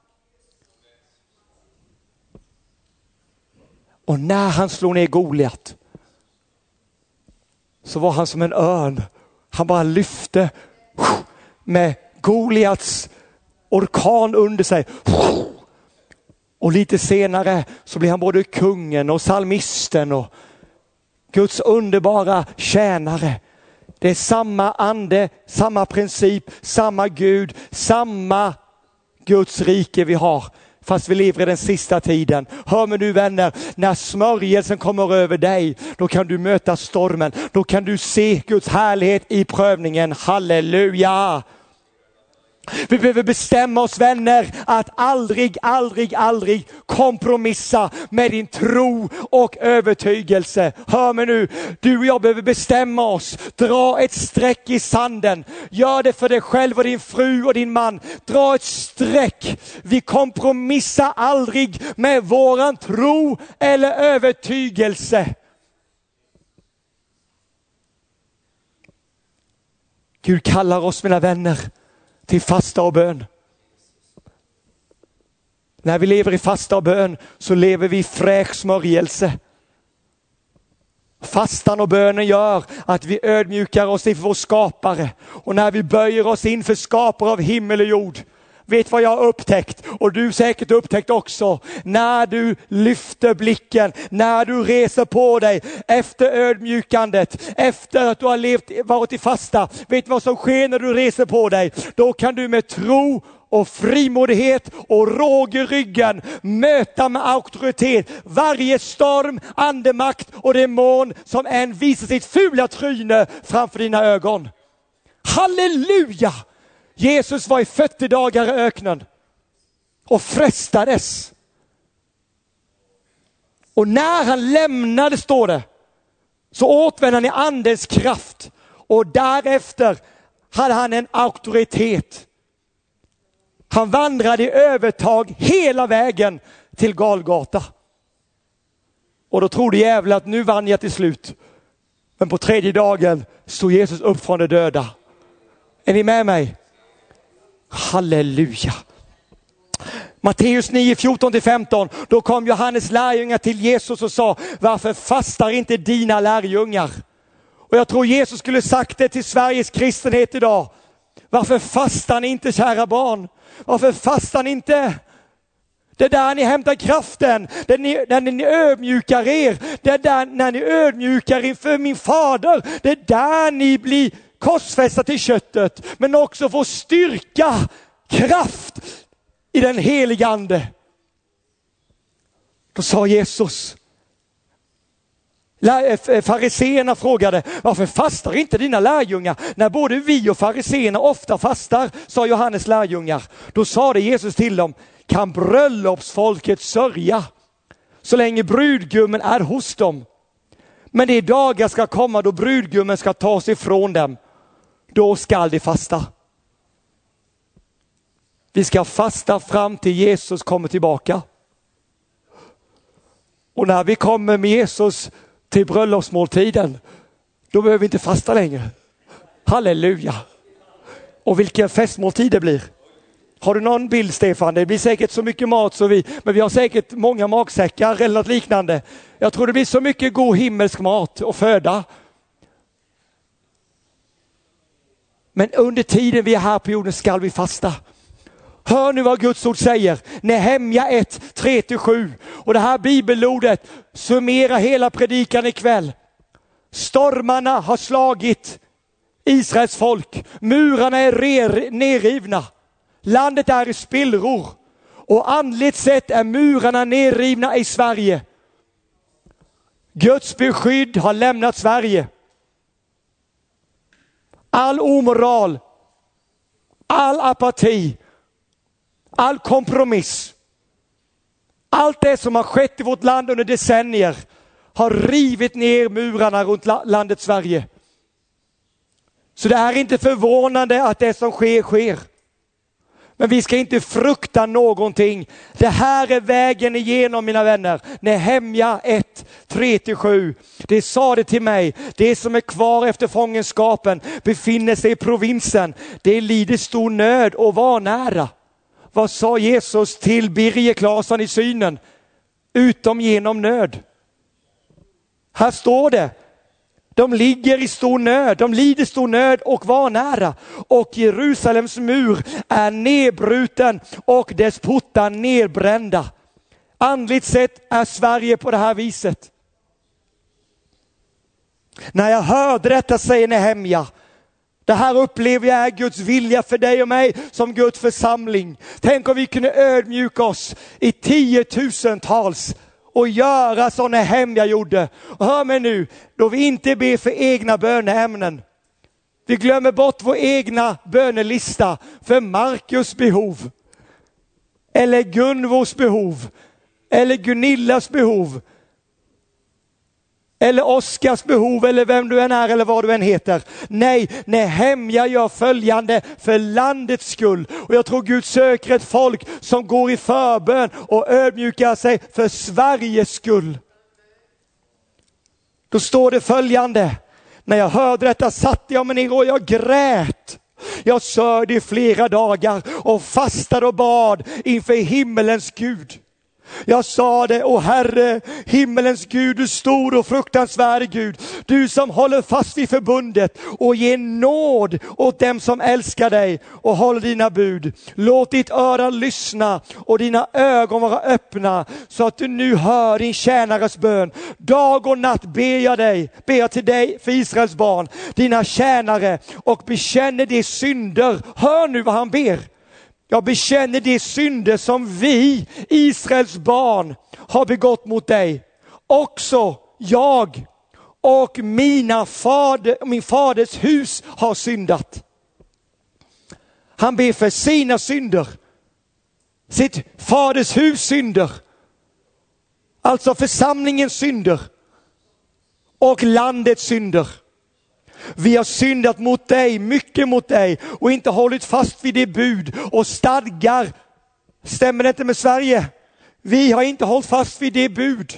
Och när han slog ner Goliat så var han som en örn. Han bara lyfte med Goliats orkan under sig. Och lite senare så blir han både kungen och psalmisten och Guds underbara tjänare. Det är samma ande, samma princip, samma Gud, samma Guds rike vi har. Fast vi lever i den sista tiden. Hör mig nu, vänner, när smörjelsen kommer över dig, då kan du möta stormen. Då kan du se Guds härlighet i prövningen. Halleluja! Vi behöver bestämma oss, vänner, att aldrig kompromissa med din tro och övertygelse. Hör mig nu, du och jag behöver bestämma oss. Dra ett streck i sanden. Gör det för dig själv och din fru och din man. Dra ett streck. Vi kompromissar aldrig med våran tro eller övertygelse. Gud kallar oss, mina vänner, till fasta och bön. När vi lever i fasta och bön så lever vi i fräsch smörjelse. Fastan och bönen gör att vi ödmjukar oss inför vår skapare. Och när vi böjer oss inför skapare av himmel och jord. Vet vad jag har upptäckt, och du säkert upptäckt också. När du lyfter blicken, när du reser på dig efter ödmjukandet, efter att du har varit i fasta. Vet du vad som sker när du reser på dig? Då kan du med tro och frimodighet och råg i ryggen möta med auktoritet varje storm, andemakt och demon som än visar sitt fula tryne framför dina ögon. Halleluja! Jesus var i 40 dagar i öknen och frestades. Och när han lämnade, står det, så återvände han i andens kraft. Och därefter hade han en auktoritet. Han vandrade i övertag hela vägen till Golgata. Och då trodde djävulen att nu vann jag till slut. Men på tredje dagen stod Jesus upp från de döda. Är ni med mig? Halleluja. Matteus 9, 14-15. Då kom Johannes lärjungar till Jesus och sa: varför fastar inte dina lärjungar? Och jag tror Jesus skulle sagt det till Sveriges kristenhet idag. Varför fastar ni inte, kära barn? Varför fastar ni inte? Det är där ni hämtar kraften. Det är när ni ödmjukar er. Det är där när ni ödmjukar inför min fader. Det är där ni blir korsfästa till köttet. Men också får styrka, kraft i den heliga ande. Då sa Jesus. Fariseerna frågade: varför fastar inte dina lärjungar? När både vi och fariseerna ofta fastar, sa Johannes lärjungar. Då sade Jesus till dem: kan bröllopsfolket sörja så länge brudgummen är hos dem? Men de dagar ska komma då brudgummen ska tas ifrån dem. Då skall de fasta. Vi ska fasta fram till Jesus kommer tillbaka. Och när vi kommer med Jesus till bröllopsmåltiden, då behöver vi inte fasta längre. Halleluja. Och vilken festmåltid det blir. Har du någon bild, Stefan? Det blir säkert så mycket mat men vi har säkert många magsäckar eller något liknande. Jag tror det blir så mycket god himmelsk mat och föda. Men under tiden vi är här på jorden ska vi fasta. Hör nu vad Guds ord säger. Nehemja 1, 3-7. Och det här bibelordet summerar hela predikan ikväll. Stormarna har slagit Israels folk. Murarna är nerrivna. Landet är i spillror. Och andligt sett är murarna nerrivna i Sverige. Guds beskydd har lämnat Sverige. All omoral, all apati, all kompromiss, allt det som har skett i vårt land under decennier har rivit ner murarna runt landet Sverige. Så det är inte förvånande att det som sker. Men vi ska inte frukta någonting. Det här är vägen igenom, mina vänner. Nehemja 1, 3-7. Det sa det till mig. Det som är kvar efter fångenskapen befinner sig i provinsen. Det lider stor nöd och var nära. Vad sa Jesus till Birger Claesson i synen? Utom genom nöd. Här står det. De ligger i stor nöd, de lider stor nöd och var nära. Och Jerusalems mur är nedbruten och dess portar nedbrända. Andligt sett är Sverige på det här viset. När jag hörde detta, säger Nehemja, det här upplever jag är Guds vilja för dig och mig som Guds församling. Tänk om vi kunde ödmjuka oss i 10 000-tals och göra som Nehemja gjorde. Och hör mig nu, då vi inte ber för egna böneämnen. Vi glömmer bort vår egna bönelista för Markus behov. Eller Gunvors behov. Eller Gunillas behov. Eller Oskars behov, eller vem du än är eller vad du än heter. Nej, Nehemja gör följande för landets skull. Och jag tror Gud söker ett folk som går i förbön och ödmjukar sig för Sveriges skull. Då står det följande. När jag hörde detta satte jag mig ner och jag grät. Jag sörjde i flera dagar och fastade och bad inför himmelens Gud. Jag sa det, åh Herre, himmelens Gud, du stor och fruktansvärd Gud. Du som håller fast vid förbundet och ger nåd åt dem som älskar dig och håller dina bud. Låt ditt öra lyssna och dina ögon vara öppna så att du nu hör din tjänares bön. Dag och natt ber jag till dig för Israels barn, dina tjänare, och bekänner de synder. Hör nu vad han ber. Jag bekänner de synder som vi, Israels barn, har begått mot dig. Också jag och min faders hus har syndat. Han ber för sina synder. Sitt faders hus synder. Alltså församlingens synder. Och landets synder. Vi har syndat mot dig, mycket mot dig, och inte hållit fast vid det bud och stadgar. Stämmer det inte med Sverige? Vi har inte hållit fast vid det bud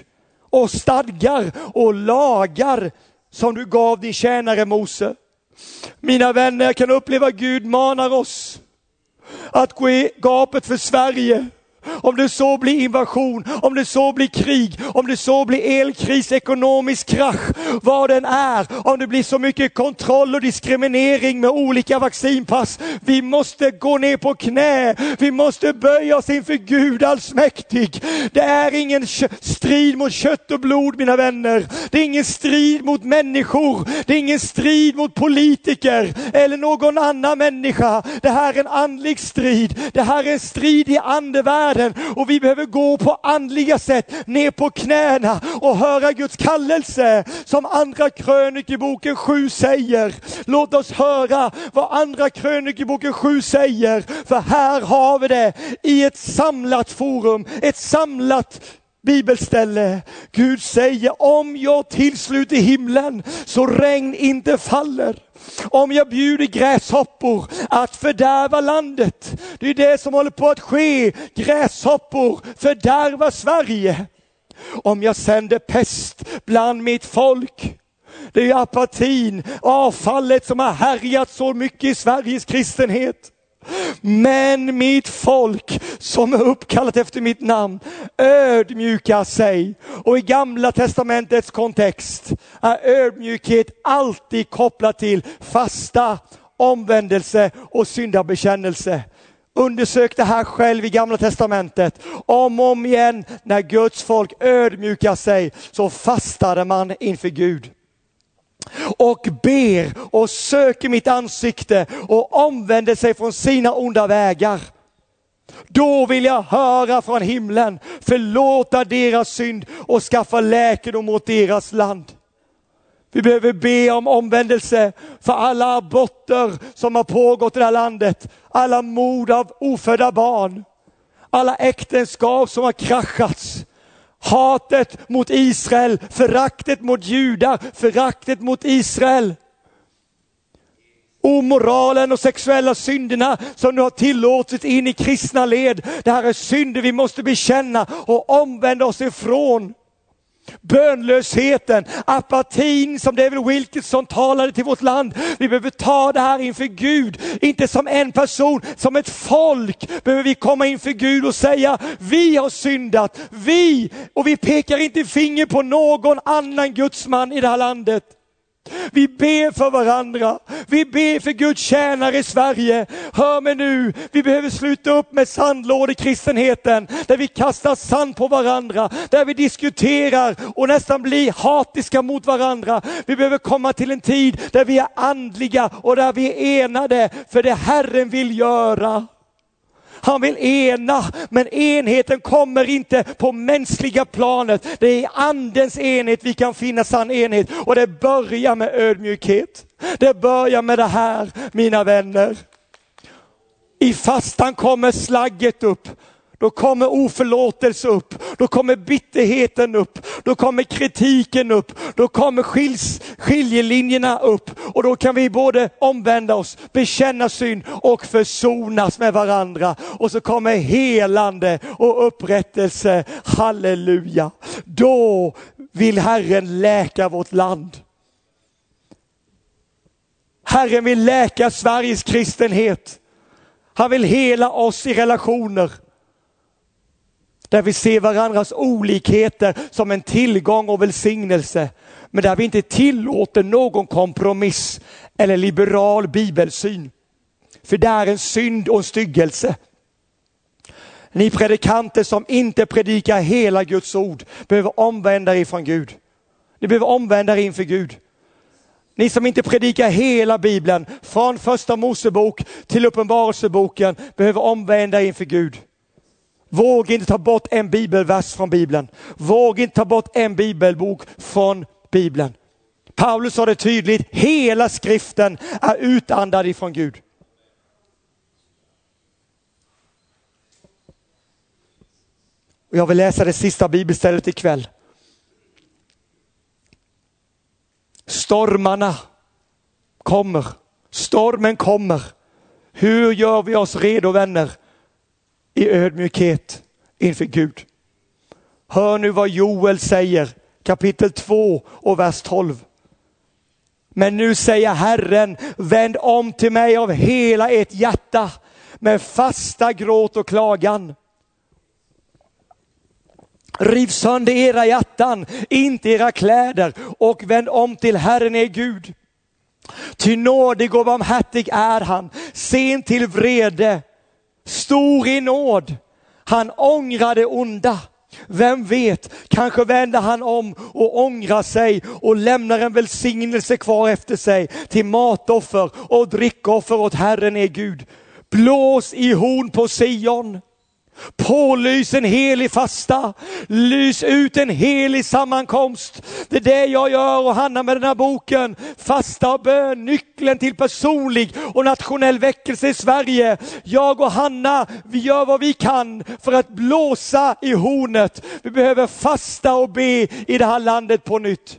och stadgar och lagar som du gav din tjänare Mose. Mina vänner, jag kan uppleva Gud manar oss att gå i gapet för Sverige. Om det så blir invasion, om det så blir krig, om det så blir elkris, ekonomisk krasch, vad den är, om det blir så mycket kontroll och diskriminering med olika vaccinpass. Vi måste gå ner på knä, vi måste böja oss inför Gud allsmäktig. Det är ingen strid mot kött och blod, mina vänner. Det är ingen strid mot människor, det är ingen strid mot politiker eller någon annan människa. Det här är en andlig strid, det här är en strid i andevärlden. Och vi behöver gå på andliga sätt ner på knäna och höra Guds kallelse som andra krönikeboken 7 säger. Låt oss höra vad andra krönikeboken 7 säger. För här har vi det i ett samlat forum, ett samlat bibelställe. Gud säger, om jag tillsluter himlen så regn inte faller. Om jag bjuder gräshoppor att fördärva landet. Det är det som håller på att ske. Gräshoppor fördärva Sverige. Om jag sänder pest bland mitt folk. Det är ju apatin, avfallet som har härjat så mycket i Sveriges kristenhet. Men mitt folk som är uppkallat efter mitt namn ödmjukar sig. Och i Gamla testamentets kontext är ödmjukhet alltid kopplat till fasta, omvändelse och syndabekännelse. Undersök det här själv i Gamla testamentet. Om och om igen, när Guds folk ödmjukar sig så fastade man inför Gud. Och ber och söker mitt ansikte och omvänder sig från sina onda vägar. Då vill jag höra från himlen, förlåta deras synd och skaffa läkedom åt deras land. Vi behöver be om omvändelse för alla aborter som har pågått i det här landet. Alla mord av ofödda barn. Alla äktenskap som har kraschats. Hatet mot Israel, föraktet mot judar, föraktet mot Israel. Omoralen och sexuella synderna som nu har tillåtits in i kristna led. Det här är synder vi måste bekänna och omvända oss ifrån. Bönlösheten, apatin som David Wilkerson talade till vårt land. Vi behöver ta det här inför Gud. Inte som en person, som ett folk behöver vi komma inför Gud och säga vi har syndat, och vi pekar inte finger på någon annan gudsman i det här landet. Vi ber för varandra. Vi ber för Guds tjänare i Sverige. Hör mig nu. Vi behöver sluta upp med sandlådekristenheten. Där vi kastar sand på varandra. Där vi diskuterar och nästan blir hatiska mot varandra. Vi behöver komma till en tid där vi är andliga och där vi är enade. För det Herren vill göra. Han vill ena, men enheten kommer inte på mänskliga planet. Det är i andens enhet vi kan finna sann enhet. Och det börjar med ödmjukhet. Det börjar med det här, mina vänner. I fastan kommer slagget upp. Då kommer oförlåtelse upp. Då kommer bitterheten upp. Då kommer kritiken upp. Då kommer skiljelinjerna upp. Och då kan vi både omvända oss, bekänna synd och försonas med varandra. Och så kommer helande och upprättelse. Halleluja. Då vill Herren läka vårt land. Herren vill läka Sveriges kristenhet. Han vill hela oss i relationer. Där vi ser varandras olikheter som en tillgång och välsignelse. Men där vi inte tillåter någon kompromiss eller liberal bibelsyn. För det är en synd och en styggelse. Ni predikanter som inte predikar hela Guds ord behöver omvända er från Gud. Ni behöver omvända er inför Gud. Ni som inte predikar hela Bibeln från första Mosebok till Uppenbarelseboken behöver omvända er inför Gud. Våga inte ta bort en bibelvers från Bibeln. Våga inte ta bort en bibelbok från Bibeln. Paulus sa det tydligt. Hela skriften är utandad ifrån Gud. Och jag vill läsa det sista bibelstället ikväll. Stormarna kommer. Stormen kommer. Hur gör vi oss redo, vänner? I ödmjukhet inför Gud. Hör nu vad Joel säger kapitel 2 och vers 12. Men nu säger Herren, vänd om till mig av hela ert hjärta med fasta gråt och klagan. Riv sönder era hjärtan, inte era kläder, och vänd om till Herren er Gud. Ty nådig och barmhärtig är han, sen till vrede, stor i nåd. Han ångrar det onda. Vem vet, kanske vänder han om och ångrar sig och lämnar en välsignelse kvar efter sig till matoffer och drickoffer åt Herren är Gud. Blås i horn på Sion. Pålys en helig fasta. Lys ut en helig sammankomst. Det är det jag gör och Hanna med den här boken. Fasta och bön, nyckeln till personlig och nationell väckelse i Sverige. Jag och Hanna, vi gör vad vi kan för att blåsa i hornet. Vi behöver fasta och be i det här landet på nytt.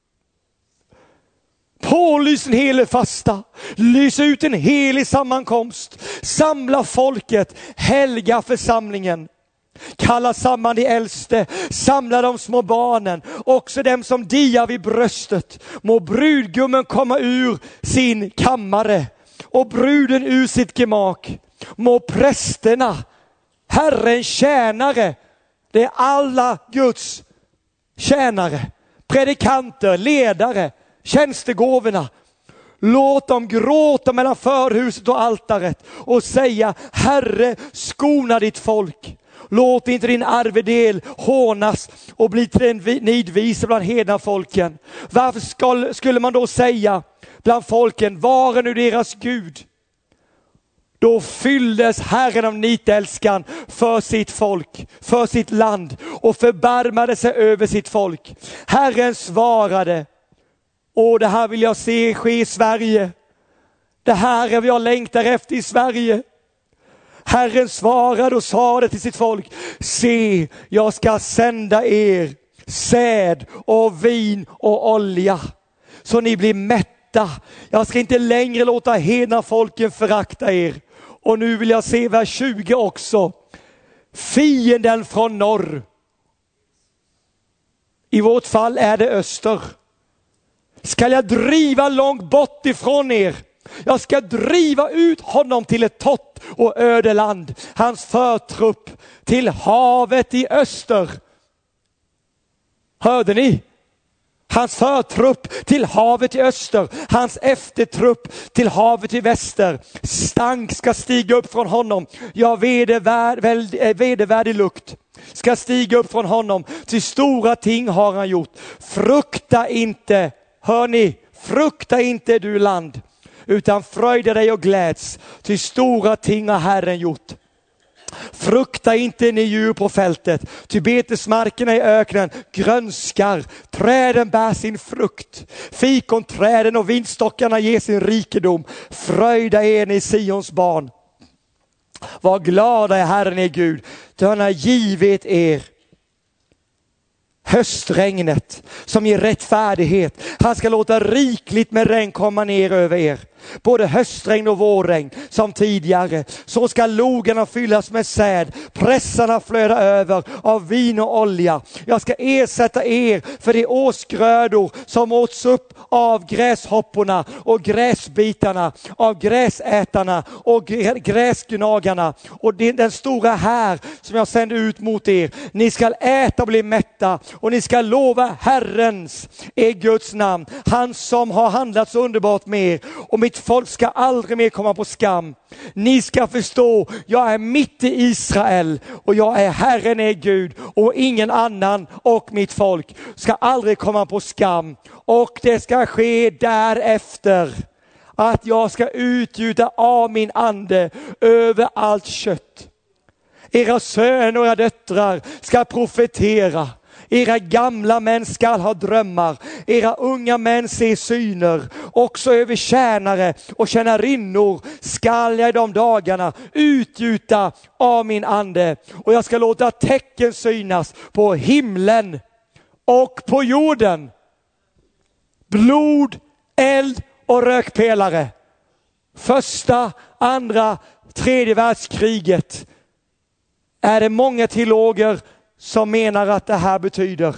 Pålys en helig fasta, lys ut en helig sammankomst, samla folket, helga församlingen. Kalla samman de äldste, samla de små barnen, också dem som diar vid bröstet. Må brudgummen komma ur sin kammare och bruden ur sitt gemak. Må prästerna, Herrens tjänare, det är alla Guds tjänare, predikanter, ledare, tjänstegåvorna. Låt dem gråta mellan förhuset och altaret och säga, Herre, skona ditt folk. Låt inte din arvedel hånas och bli till en nidvise bland hedna folken. Varför skulle man då säga bland folken, var är nu deras Gud? Då fylldes Herren av nitälskan för sitt folk, för sitt land, och förbarmade sig över sitt folk. Herren svarade, och det här vill jag se ske i Sverige. Det här är vad jag längtar efter i Sverige. Herren svarade och sa det till sitt folk. Se, jag ska sända er säd och vin och olja, så ni blir mätta. Jag ska inte längre låta hedna folken förakta er. Och nu vill jag se vers 20 också. Fienden från norr. I vårt fall är det öster. Ska jag driva långt bort ifrån er. Jag ska driva ut honom till ett torrt och öde land. Hans förtrupp till havet i öster. Hörde ni? Hans förtrupp till havet i öster. Hans eftertrupp till havet i väster. Stank ska stiga upp från honom. Ja, vedervärdig lukt ska stiga upp från honom. Till stora ting har han gjort. Frukta inte. Hör ni? Frukta inte du land, utan fröjda dig och gläds. Till stora ting har Herren gjort. Frukta inte ni djur på fältet, ty betesmarkerna i öknen grönskar, träden bär sin frukt, fikonträden och vinstockarna ger sin rikedom. Fröjda er ni Sions barn. Var glada är Herren er Gud, ty han har givit er höstregnet som ger rättfärdighet. Han ska låta rikligt med regn komma ner över er. Både höstregn och vårregn som tidigare. Så ska logarna fyllas med säd. Pressarna flöda över av vin och olja. Jag ska ersätta er för de årsgrödor som åts upp av gräshopporna och gräsbitarna, av gräsätarna och gräsgnagarna. Och den stora här som jag sänder ut mot er. Ni ska äta och bli mätta, och ni ska lova Herrens, är Guds namn. Han som har handlat så underbart med er. Och mitt folk ska aldrig mer komma på skam. Ni ska förstå, jag är mitt i Israel och jag är Herren är Gud och ingen annan, och mitt folk ska aldrig komma på skam. Och det ska ske därefter att jag ska utgjuta av min ande över allt kött. Era söner och era döttrar ska profetera. Era gamla män skall ha drömmar, era unga män se syner, också över tjänare och tjänarinnor skall jag i de dagarna utgjuta av min ande, och jag ska låta tecken synas på himlen och på jorden. Blod, eld och rökpelare. Första, andra, tredje världskriget är det många teologer som menar att det här betyder.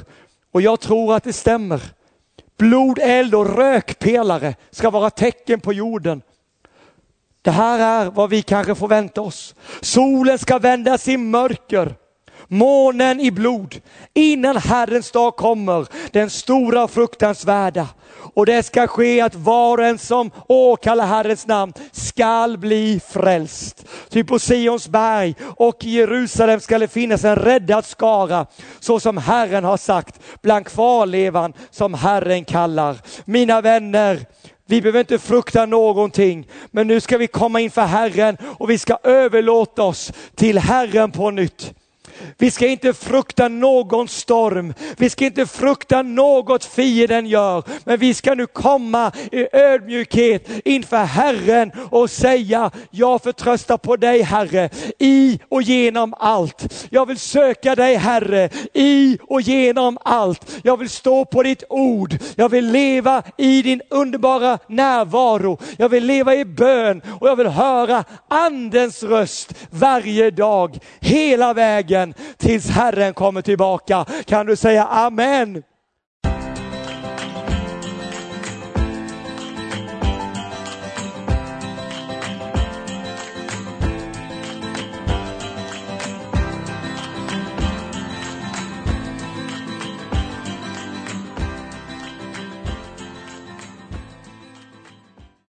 Och jag tror att det stämmer. Blod, eld och rökpelare ska vara tecken på jorden. Det här är vad vi kanske får vänta oss. Solen ska vändas i mörker, månen i blod, innan Herrens dag kommer, den stora och fruktansvärda. Och det ska ske att var och en som åkallar Herrens namn skall bli frälst. Typ på Sions berg och i Jerusalem ska det finnas en räddad skara, så som Herren har sagt, bland kvarlevan som Herren kallar. Mina vänner, vi behöver inte frukta någonting, men nu ska vi komma inför Herren och vi ska överlåta oss till Herren på nytt. Vi ska inte frukta någon storm. Vi ska inte frukta något fienden gör. Men vi ska nu komma i ödmjukhet inför Herren och säga: jag förtröstar på dig, Herre, i och genom allt. Jag vill söka dig, Herre, i och genom allt. Jag vill stå på ditt ord. Jag vill leva i din underbara närvaro. Jag vill leva i bön och jag vill höra andens röst varje dag, hela vägen tills Herren kommer tillbaka. Kan du säga amen?